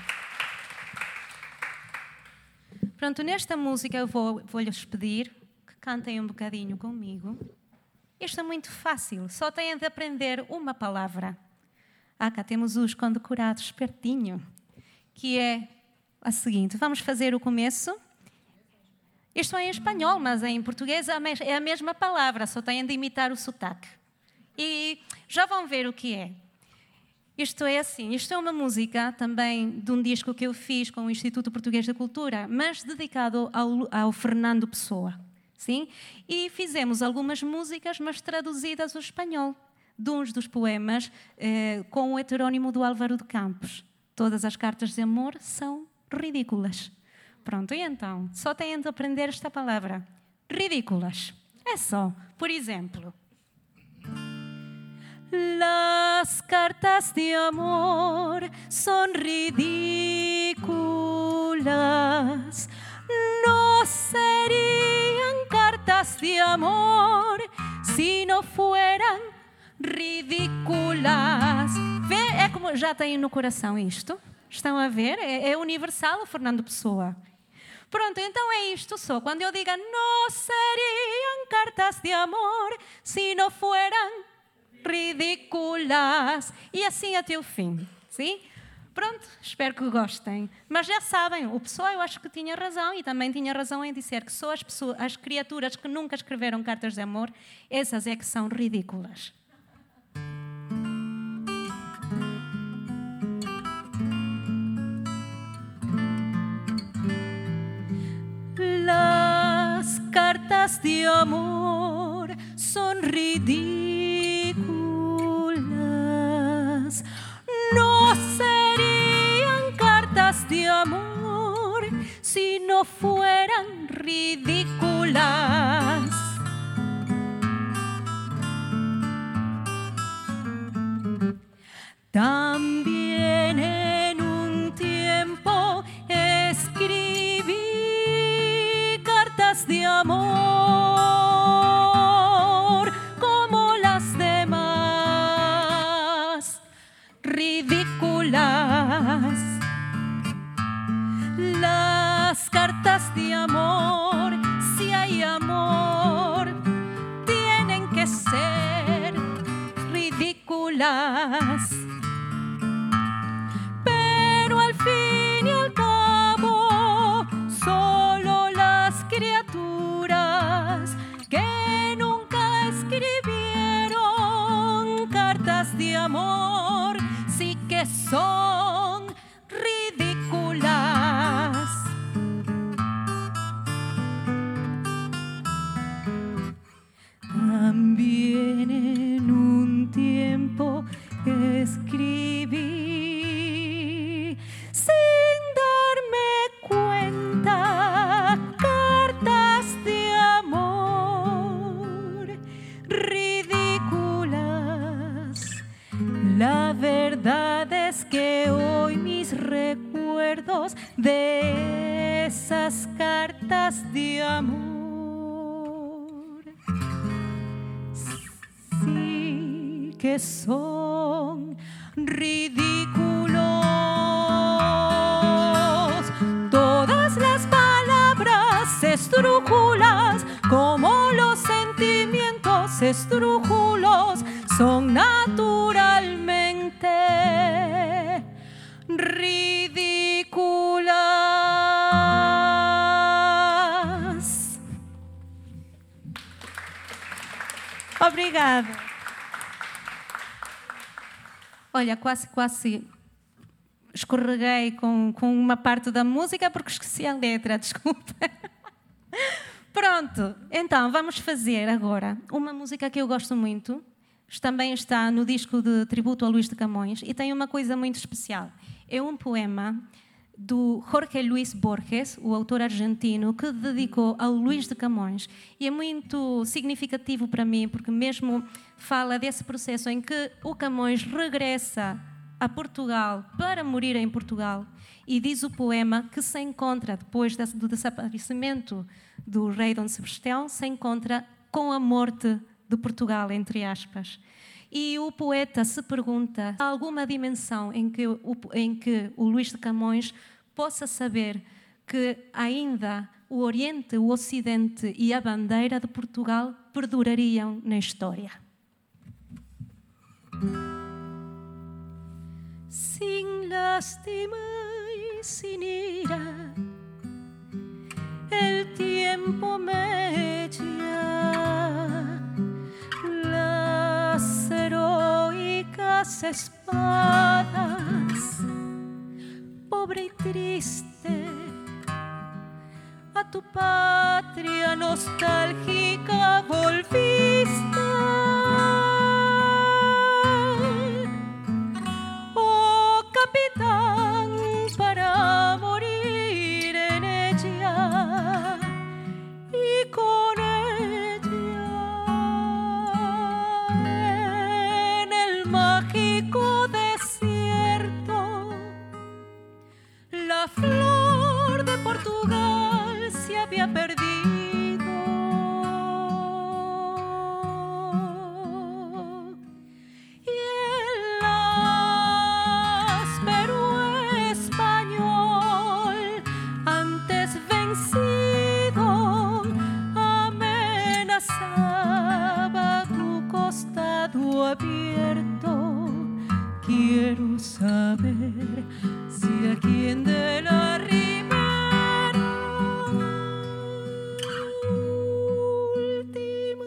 Pronto, nesta música eu vou, vou-lhes pedir que cantem um bocadinho comigo. Isto é muito fácil, só têm de aprender uma palavra. Ah, cá temos os condecorados pertinho, que é a seguinte. Vamos fazer o começo. Isto é em espanhol, mas em português é a mesma palavra, só têm de imitar o sotaque. E já vão ver o que é. Isto é assim, isto é uma música também de um disco que eu fiz com o Instituto Português da Cultura, mas dedicado ao, ao Fernando Pessoa, sim? E fizemos algumas músicas, mas traduzidas ao espanhol, de uns dos poemas eh, com o heterónimo do Álvaro de Campos. Todas as cartas de amor são ridículas. Pronto, e então, só têm de aprender esta palavra. Ridículas. É só, por exemplo... Las cartas de amor son ridículas. No serían cartas de amor si no fueran ridículas. Vê, é como já têm no coração isto. Estão a ver? É, é universal o Fernando Pessoa. Pronto, então é isto só. Quando eu diga no serían cartas de amor si no fueran ridículas. E assim até o fim. Sim? Pronto, espero que gostem. Mas já sabem, o Pessoa eu acho que tinha razão e também tinha razão em dizer que só as, pessoas, as criaturas que nunca escreveram cartas de amor, essas é que são ridículas. Las cartas de amor son ridículas. No serían cartas de amor si no fueran ridículas. También en un tiempo escribí cartas de amor como las demás, ridículas. Las cartas de amor, si hay amor, tienen que ser ridículas. Pero al fin y al cabo, solo las criaturas que nunca escribieron cartas de amor, sí que son ridículas. También en un tiempo escribí sin darme cuenta cartas de amor ridículas. La verdad es que hoy mis recuerdos de esas cartas de amor sí que son ridículos. Todas las palabras esdrújulas como los sentimientos más esdrújulos son naturalmente ridículas. Obrigada. Olha, quase, quase escorreguei com, com uma parte da música porque esqueci a letra, desculpa. Pronto, então vamos fazer agora uma música que eu gosto muito. Também está no disco de tributo a Luís de Camões e tem uma coisa muito especial. É um poema do Jorge Luis Borges, o autor argentino, que dedicou ao Luís de Camões. E é muito significativo para mim, porque mesmo fala desse processo em que o Camões regressa a Portugal para morir em Portugal e diz o poema que se encontra, depois do desaparecimento do rei Dom Sebastião, se encontra com a morte de Portugal, entre aspas. E o poeta se pergunta: há alguma dimensão em que o, em que o Luís de Camões possa saber que ainda o Oriente, o Ocidente e a bandeira de Portugal perdurariam na história? Sin lástima y sin ira, el tiempo mella las heroicas espadas, pobre y triste, a tu patria nostálgica volviste. Oh capitán, para morir en ella y con ella en el mágico desierto, la flor de Portugal se había perdido. Y el áspero español, antes vencido, amenazaba tu costado abierto. Quiero saber si a quien de la ribera última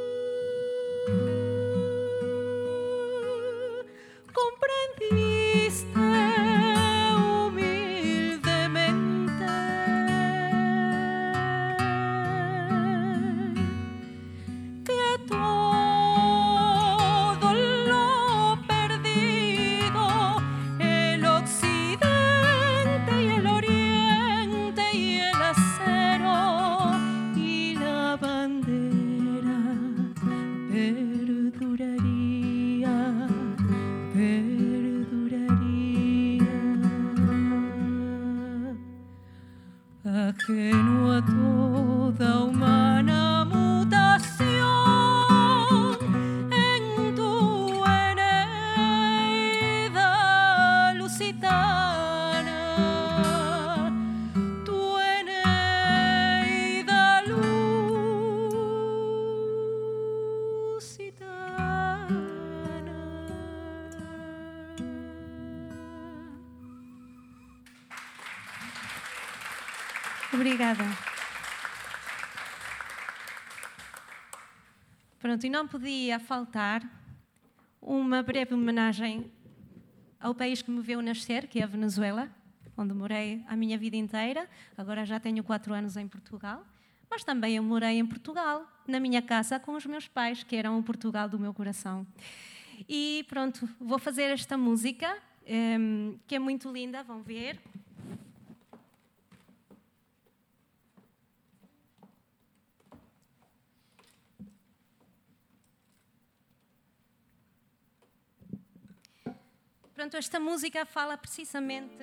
comprendiste humildemente que todo lo perdido, el occidente y el oriente y el acero y la bandera perduraría, perduraría, ajeno a toda humana mutación en tu Eneida lusitana, tu Eneida lusitana. Obrigada. Pronto, e não podia faltar uma breve homenagem ao país que me viu nascer, que é a Venezuela, onde morei a minha vida inteira. Agora já tenho quatro anos em Portugal, mas também eu morei em Portugal, na minha casa, com os meus pais, que eram o Portugal do meu coração. E pronto, vou fazer esta música, um, que é muito linda, vão ver. Pronto, esta música fala precisamente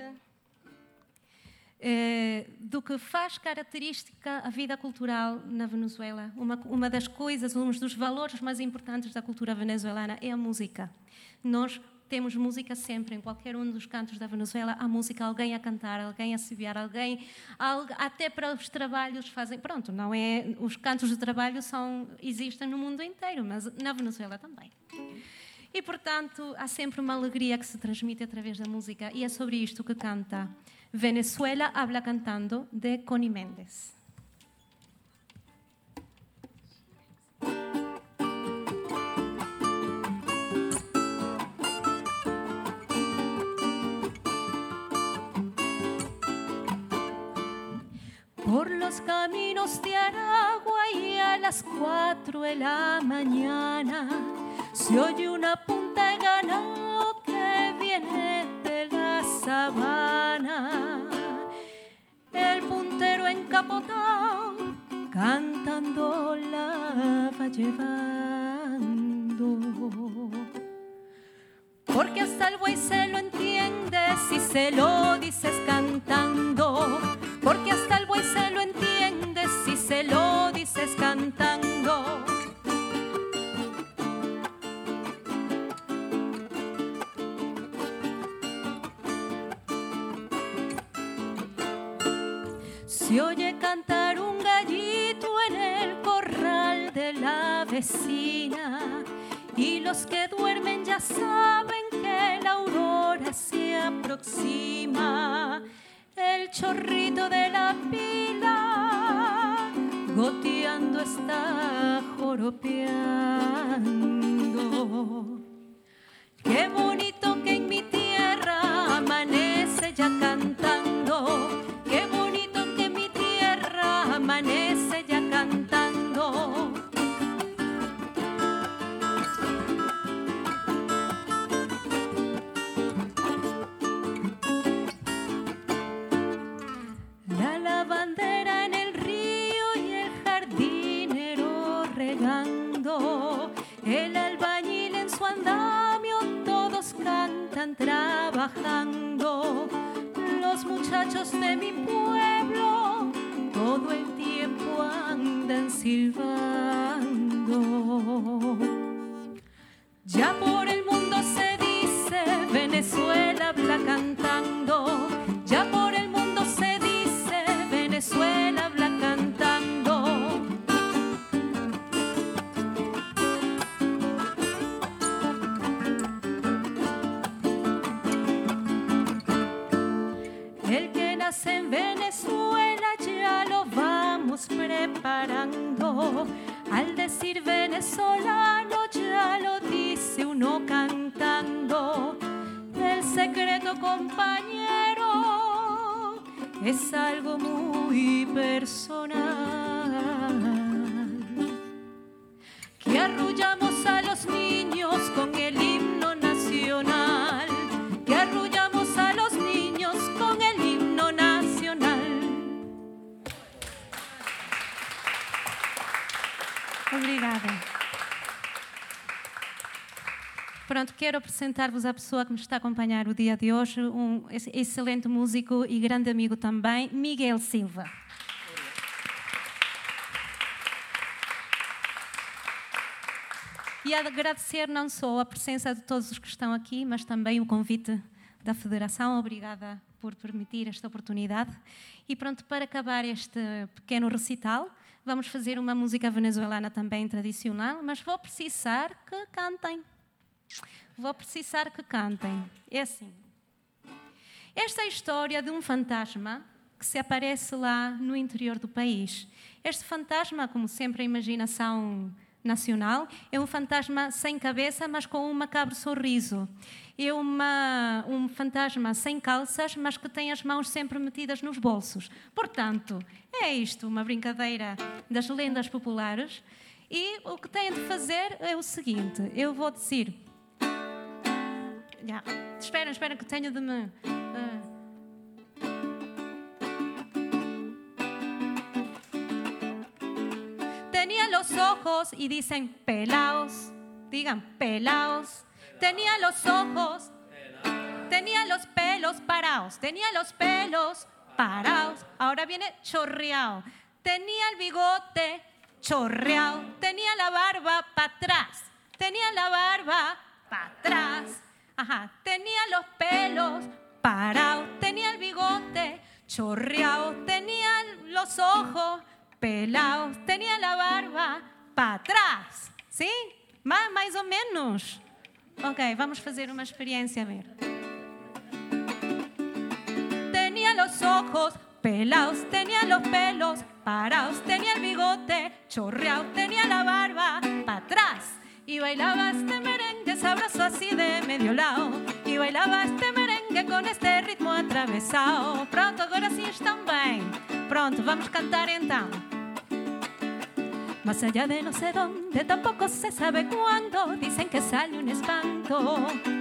eh, do que faz característica a vida cultural na Venezuela. Uma, uma das coisas, um dos valores mais importantes da cultura venezuelana é a música. Nós temos música sempre, em qualquer um dos cantos da Venezuela, há música, alguém a cantar, alguém a assobiar, alguém, até para os trabalhos fazem, pronto, não é, os cantos de trabalho são, existem no mundo inteiro, mas na Venezuela também. E, portanto, há sempre uma alegria que se transmite através da música, e é sobre isto que canta Venezuela Habla Cantando, de Connie Méndez. Por los caminos de Aragua y a las cuatro de la mañana se oye una punta de ganado que viene de la sabana. El puntero encapotado cantando la va llevando. Porque hasta el buey se lo entiende si se lo dices cantando. Porque hasta el buey se lo entiende si se lo dices cantando. Se oye cantar un gallito en el corral de la vecina, y los que duermen ya saben que la aurora se aproxima. El chorrito de la pila goteando está joropeando. Qué bonito que en mi tierra amanece ya cantando. Qué bonito que en mi tierra amanece ya cantando. La lavandera en el río y el jardinero regando, el albañil en su andamio, todos cantan trabajando. Los muchachos de mi pueblo todo el tiempo andan silbando. Ya por el mundo se dice Venezuela habla cantando. Ya por el mundo se dice Venezuela habla cantando. El que nace en Venezuela ya lo vamos preparando. Al decir venezolano ya lo dice uno cantando. El secreto, compañero, es algo muy personal. Que arrullamos a los niños con el himno nacional. Que arrullamos a los niños con el himno nacional. Obrigada. Pronto, quero apresentar-vos a pessoa que me está a acompanhar o dia de hoje, um excelente músico e grande amigo também, Miguel Silva. E agradecer não só a presença de todos os que estão aqui, mas também o convite da Federação. Obrigada por permitir esta oportunidade. E pronto, para acabar este pequeno recital, vamos fazer uma música venezuelana também tradicional, mas vou precisar que cantem. Vou precisar que cantem. É assim. Esta é a história de um fantasma que se aparece lá no interior do país. Este fantasma, como sempre a imaginação nacional, é um fantasma sem cabeça, mas com um macabro sorriso. É uma, um fantasma sem calças, mas que tem as mãos sempre metidas nos bolsos. Portanto, é isto, uma brincadeira das lendas populares. E o que têm de fazer é o seguinte, eu vou dizer... Ya. Espera, espera que tenho de me... Uh. Tenía los ojos y dicen pelaos, digan pelaos. Tenía los ojos, tenía los pelos parados, tenía los pelos parados. Ahora viene chorreado. Tenía el bigote chorreado, tenía la barba para atrás, tenía la barba para atrás. Ajá, tenía los pelos parados, tenía el bigote chorreado, tenía los ojos pelados, tenía la barba para atrás, ¿sí? Mais, mais ou menos. Ok, vamos fazer uma experiência, a ver. Tenía los ojos pelados, tenía los pelos parados, tenía el bigote chorreado, tenía la barba para atrás. Y bailaba este merengue sabroso así de medio lado. Y bailaba este merengue con este ritmo atravessado. Pronto, agora sim estão bem. Pronto, vamos cantar então. Más allá de no sé dónde, tampoco se sabe cuándo, dicen que sale un espanto.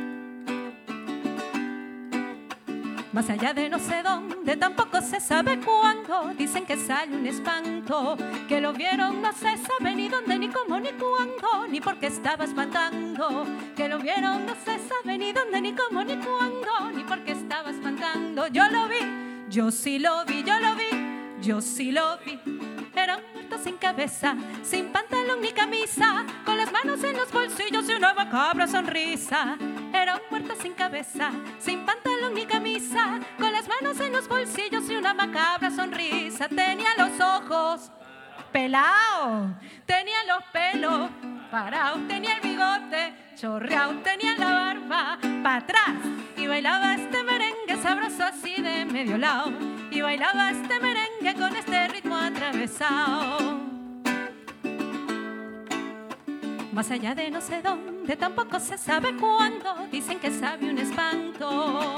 Más allá de no sé dónde, tampoco se sabe cuándo, dicen que sale un espanto. Que lo vieron no se sabe ni dónde, ni cómo, ni cuándo, ni por qué estaba espantando. Que lo vieron no se sabe ni dónde, ni cómo, ni cuándo, ni por qué estaba espantando. Yo lo vi, yo sí lo vi, yo lo vi, yo sí lo vi. Era un muerto sin cabeza, sin pantalón ni camisa, con las manos en los bolsillos y una macabra sonrisa. Era un muerto sin cabeza, sin pantalón ni camisa, con las manos en los bolsillos y una macabra sonrisa. Tenía los ojos pelados, tenía los pelos parados, tenía el bigote chorreado, tenía la barba para atrás. Y bailaba este merengue sabroso así de medio lado. Y bailaba este merengue con este ritmo atravesado. Más allá de no sé dónde, tampoco se sabe cuándo, dicen que sabe un espanto.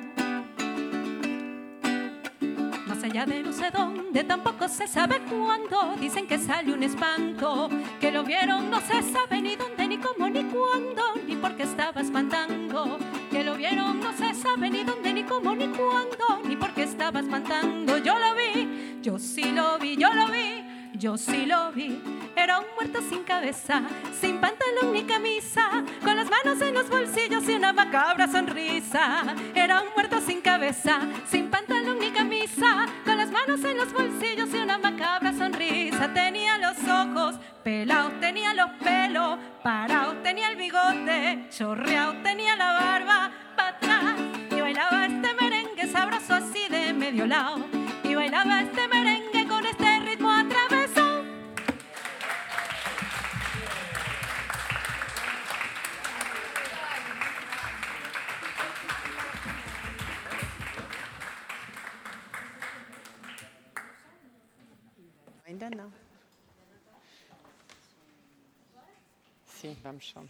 Más allá de no sé dónde, tampoco se sabe cuándo, dicen que sale un espanto. Que lo vieron no se sabe ni dónde, ni cómo, ni cuándo, ni por qué estaba espantando. Que lo vieron no se sabe ni dónde, ni cómo, ni cuándo, ni por qué estaba espantando. Yo lo vi, yo sí lo vi, yo lo vi, yo sí lo vi. Era un muerto sin cabeza, sin pantalón ni camisa, con las manos en los bolsillos y una macabra sonrisa. Era un muerto sin cabeza, sin pantalón ni camisa, con las manos en los bolsillos y una macabra sonrisa. Tenía los ojos pelados, tenía los pelos parados, tenía el bigote chorreado, tenía la barba para atrás. Y bailaba este merengue sabroso así de medio lado. Y bailaba este merengue con este ritmo atravesado. Ainda não. Sim, vamos só.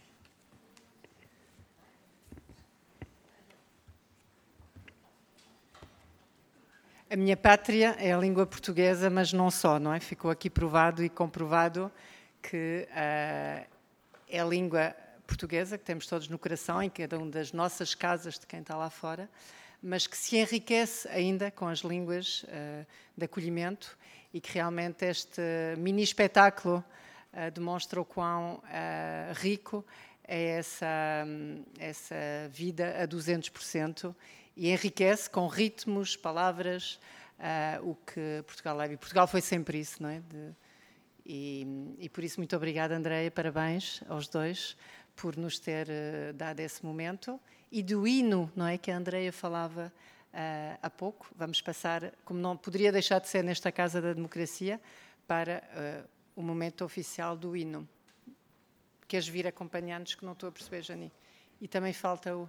A minha pátria é a língua portuguesa, mas não só, não é? Ficou aqui provado e comprovado que uh, é a língua portuguesa que temos todos no coração, em cada uma das nossas casas de quem está lá fora, mas que se enriquece ainda com as línguas uh, de acolhimento e que realmente este mini espetáculo uh, demonstra o quão uh, rico é essa, um, essa vida a duzentos por cento e enriquece com ritmos, palavras, uh, o que Portugal leva. E Portugal foi sempre isso, não é? De, e, e por isso, muito obrigada, Andreia, parabéns aos dois por nos ter uh, dado esse momento. E do hino, não é, que a Andreia falava uh, há pouco. Vamos passar, como não poderia deixar de ser nesta Casa da Democracia, para uh, o momento oficial do hino. Queres vir acompanhar-nos, que não estou a perceber, Jani? E também falta o...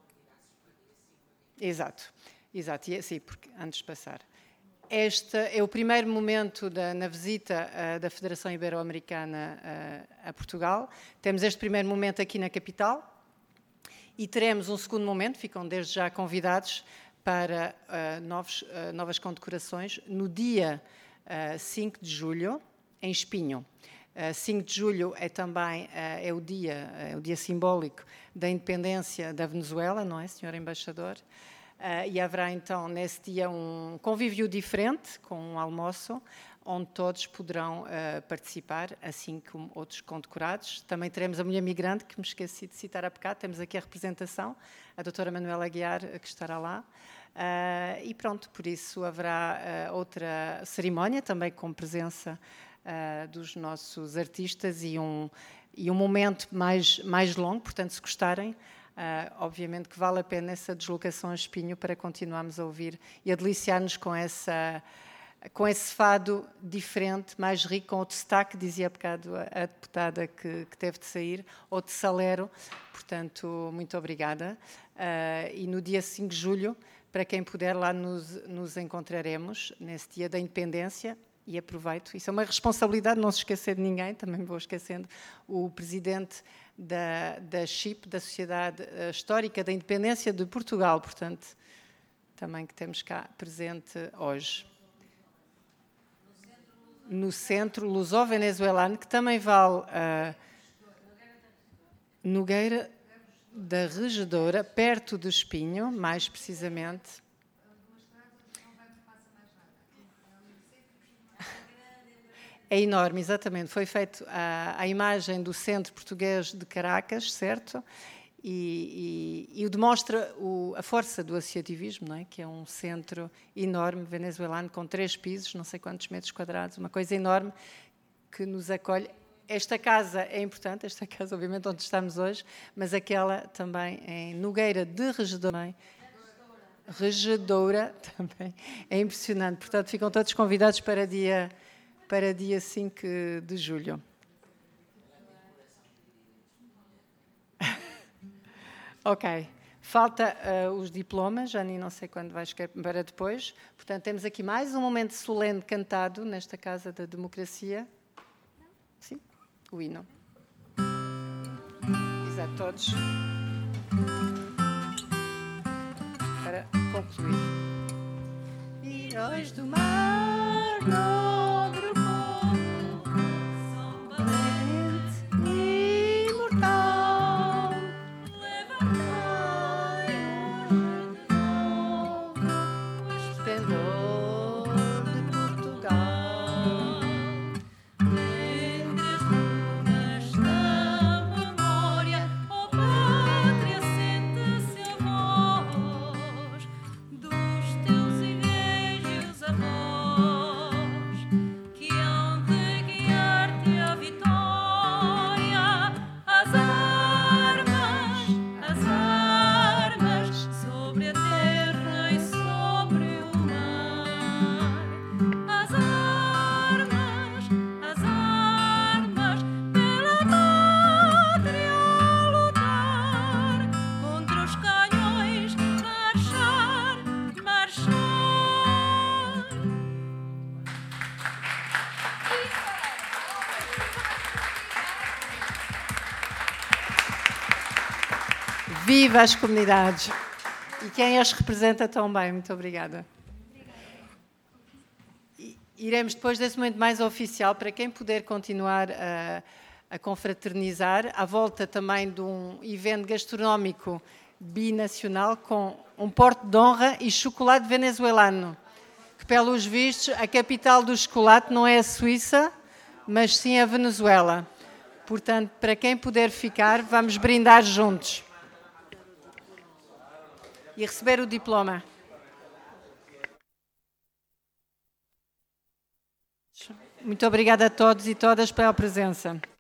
Exato, exato, e, sim, porque antes de passar. Este é o primeiro momento da, na visita uh, da Federação Ibero-Americana uh, a Portugal. Temos este primeiro momento aqui na capital e teremos um segundo momento, ficam desde já convidados para uh, novos, uh, novas condecorações no dia uh, cinco de julho, em Espinho. Uh, cinco de julho é também uh, é o dia, é o dia simbólico da independência da Venezuela, não é, senhor Embaixador? Uh, e haverá então nesse dia um convívio diferente, com um almoço, onde todos poderão uh, participar, assim como outros condecorados. Também teremos a mulher migrante, que me esqueci de citar há bocado, temos aqui a representação, a doutora Manuela Aguiar, que estará lá. Uh, e pronto, por isso haverá uh, outra cerimónia, também com presença uh, dos nossos artistas e um, e um momento mais, mais longo, portanto, se gostarem, Uh, obviamente que vale a pena essa deslocação a Espinho para continuarmos a ouvir e a deliciar-nos com, essa, com esse fado diferente, mais rico, com o destaque, dizia há bocado a, a deputada que, que teve de sair, ou de Salero. Portanto, muito obrigada. Uh, e no dia cinco de julho, para quem puder, lá nos, nos encontraremos, nesse dia da independência. E aproveito, isso é uma responsabilidade, não se esquecer de ninguém, também me vou esquecendo, o presidente da, da C I P, da Sociedade Histórica da Independência de Portugal, portanto, também que temos cá presente hoje. No Centro Luso-Venezuelano, que também vale a Nogueira da Regedora, perto de Espinho, mais precisamente. É enorme, exatamente. Foi feito a, a imagem do Centro Português de Caracas, certo? E, e, e demonstra o, a força do associativismo, não é? Que é um centro enorme venezuelano com três pisos, não sei quantos metros quadrados, uma coisa enorme que nos acolhe. Esta casa é importante, esta casa, obviamente, onde estamos hoje, mas aquela também em Nogueira de Regedora. Regedora também. É impressionante. Portanto, ficam todos convidados para dia... para dia cinco de julho. Ok. Falta uh, os diplomas, Jani, não sei quando vais querer para depois. Portanto, temos aqui mais um momento solene cantado nesta Casa da Democracia. Sim, o hino. Exato, todos. Para concluir. Heróis do mar, nobre povo, são valente e imortal. Levantai hoje de novo o esplendor de Portugal. Entre as ruas da memória, ó pátria, sente-se a voz dos teus ilhéus avós, que hão de guiar-te à vitória. As armas, as armas, sobre a terra e sobre o mar. As armas, as armas, pela pátria a lutar, contra os canhões marchar, marchar. Viva as comunidades! E quem as representa tão bem. Muito obrigada. E iremos depois desse momento mais oficial, para quem puder continuar a, a confraternizar, à volta também de um evento gastronómico binacional com um porto de honra e chocolate venezuelano, que pelos vistos a capital do chocolate não é a Suíça, mas sim a Venezuela. Portanto, para quem puder ficar, vamos brindar juntos. E receber o diploma. Muito obrigada a todos e todas pela presença.